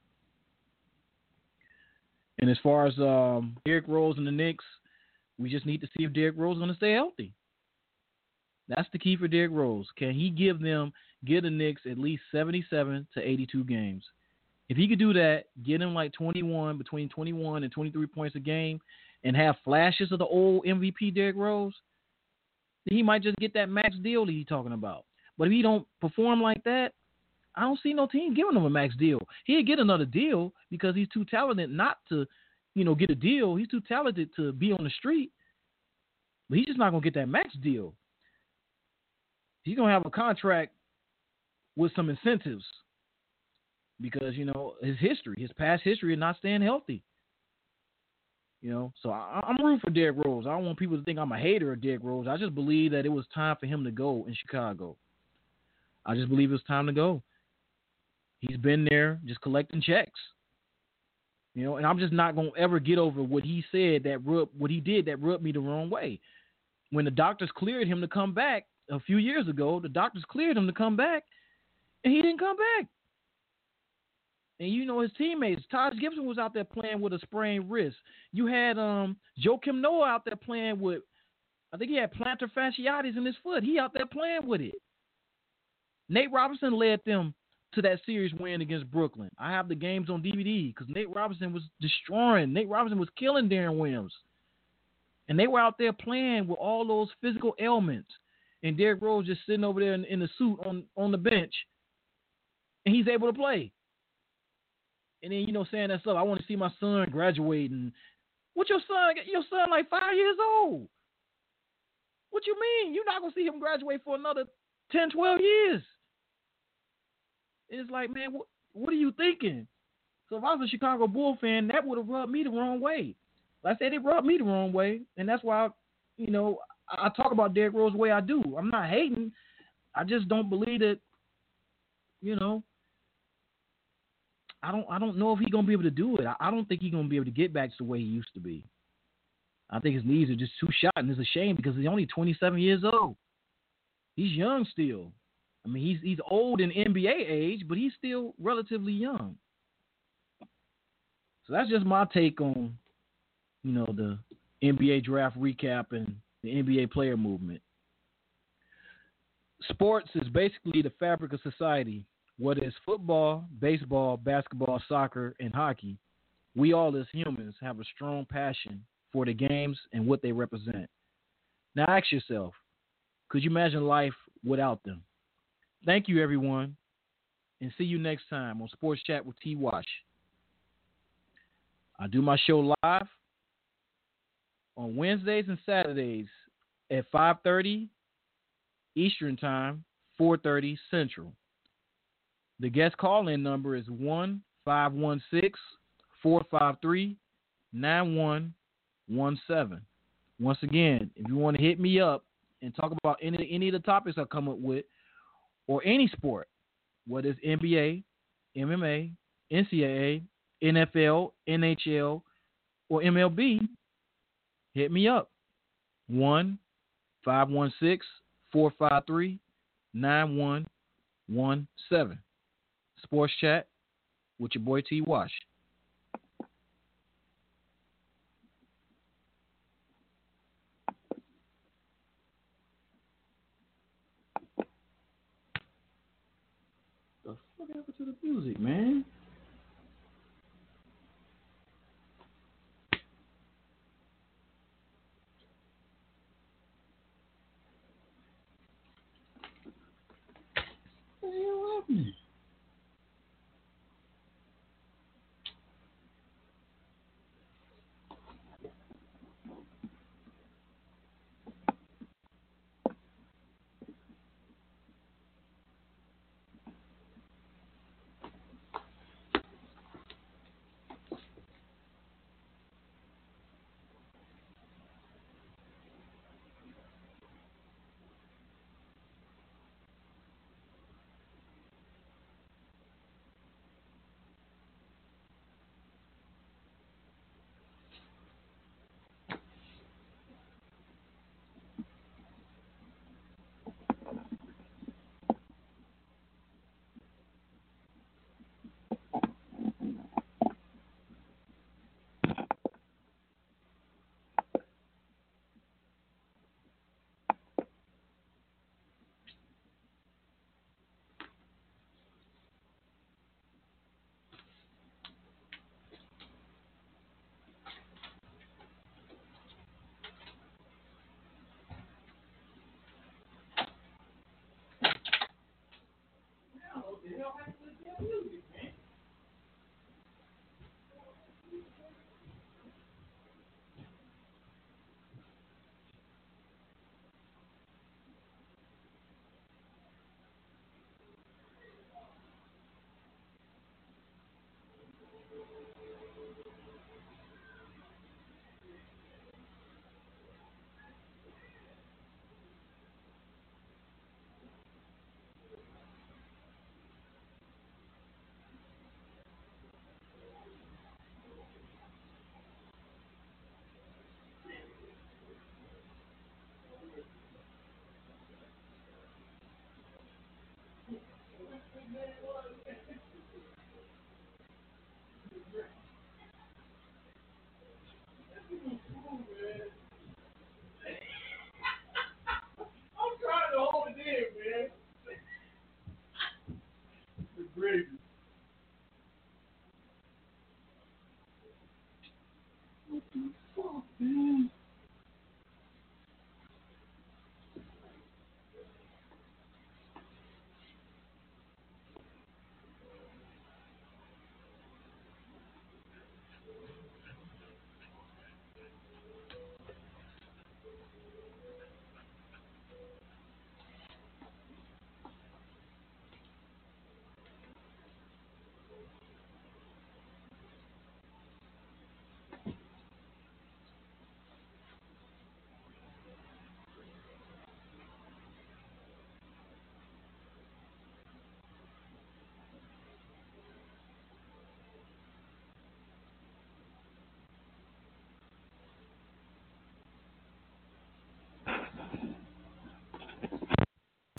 And as far as um, Derrick Rose and the Knicks, we just need to see if Derrick Rose is going to stay healthy. That's the key for Derrick Rose. Can he give them, give the Knicks at least seventy-seven to eighty-two games? If he could do that, get him like twenty-one, between twenty-one and twenty-three points a game, and have flashes of the old M V P Derrick Rose, then he might just get that max deal that he's talking about. But if he don't perform like that, I don't see no team giving him a max deal. He'll get another deal because he's too talented not to you know, get a deal. He's too talented to be on the street. But he's just not going to get that max deal. He's going to have a contract with some incentives because, you know, his history, his past history of not staying healthy. You know, so I, I'm rooting for Derrick Rose. I don't want people to think I'm a hater of Derrick Rose. I just believe that it was time for him to go in Chicago. I just believe it was time to go. He's been there just collecting checks. You know, and I'm just not going to ever get over what he said that rubbed, what he did that rubbed me the wrong way. When the doctors cleared him to come back a few years ago, the doctors cleared him to come back, and he didn't come back. And you know his teammates, Taj Gibson was out there playing with a sprained wrist. You had um, Joakim Noah out there playing with, I think he had plantar fasciitis in his foot. He out there playing with it. Nate Robinson led them to that series win against Brooklyn. I have the games on D V D because Nate Robinson was destroying. Nate Robinson was killing Darren Williams. And they were out there playing with all those physical ailments. And Derrick Rose just sitting over there in, in the suit on, on the bench. And he's able to play. And then, you know, saying that stuff, I want to see my son graduating. What your son, your son like five years old. What you mean? You're not going to see him graduate for another ten, twelve years. It's like, man, what, what are you thinking? So if I was a Chicago Bull fan, that would have rubbed me the wrong way. Like I said, it rubbed me the wrong way. And that's why, you know, I, I talk about Derrick Rose the way I do. I'm not hating. I just don't believe that, you know, I don't I don't know if he's going to be able to do it. I, I don't think he's going to be able to get back to the way he used to be. I think his knees are just too shot, and it's a shame because he's only twenty-seven years old. He's young still. I mean, he's he's old in N B A age, but he's still relatively young. So that's just my take on, you know, the N B A draft recap and the N B A player movement. Sports is basically the fabric of society. Whether it's football, baseball, basketball, soccer, and hockey, we all as humans have a strong passion for the games and what they represent. Now ask yourself, could you imagine life without them? Thank you, everyone, and see you next time on Sports Chat with T. Wash. I do my show live on Wednesdays and Saturdays at five thirty Eastern Time, four thirty Central. The guest call-in number is one five one six, four five three, nine one one seven. Once again, if you want to hit me up and talk about any, any of the topics I come up with or any sport, whether it's N B A, M M A, N C double A, N F L, N H L, or M L B, hit me up. one five one six, four five three, nine one one seven. Sports Chat with your boy T. Wash. The fuck happened to the music, man? What the hell happened?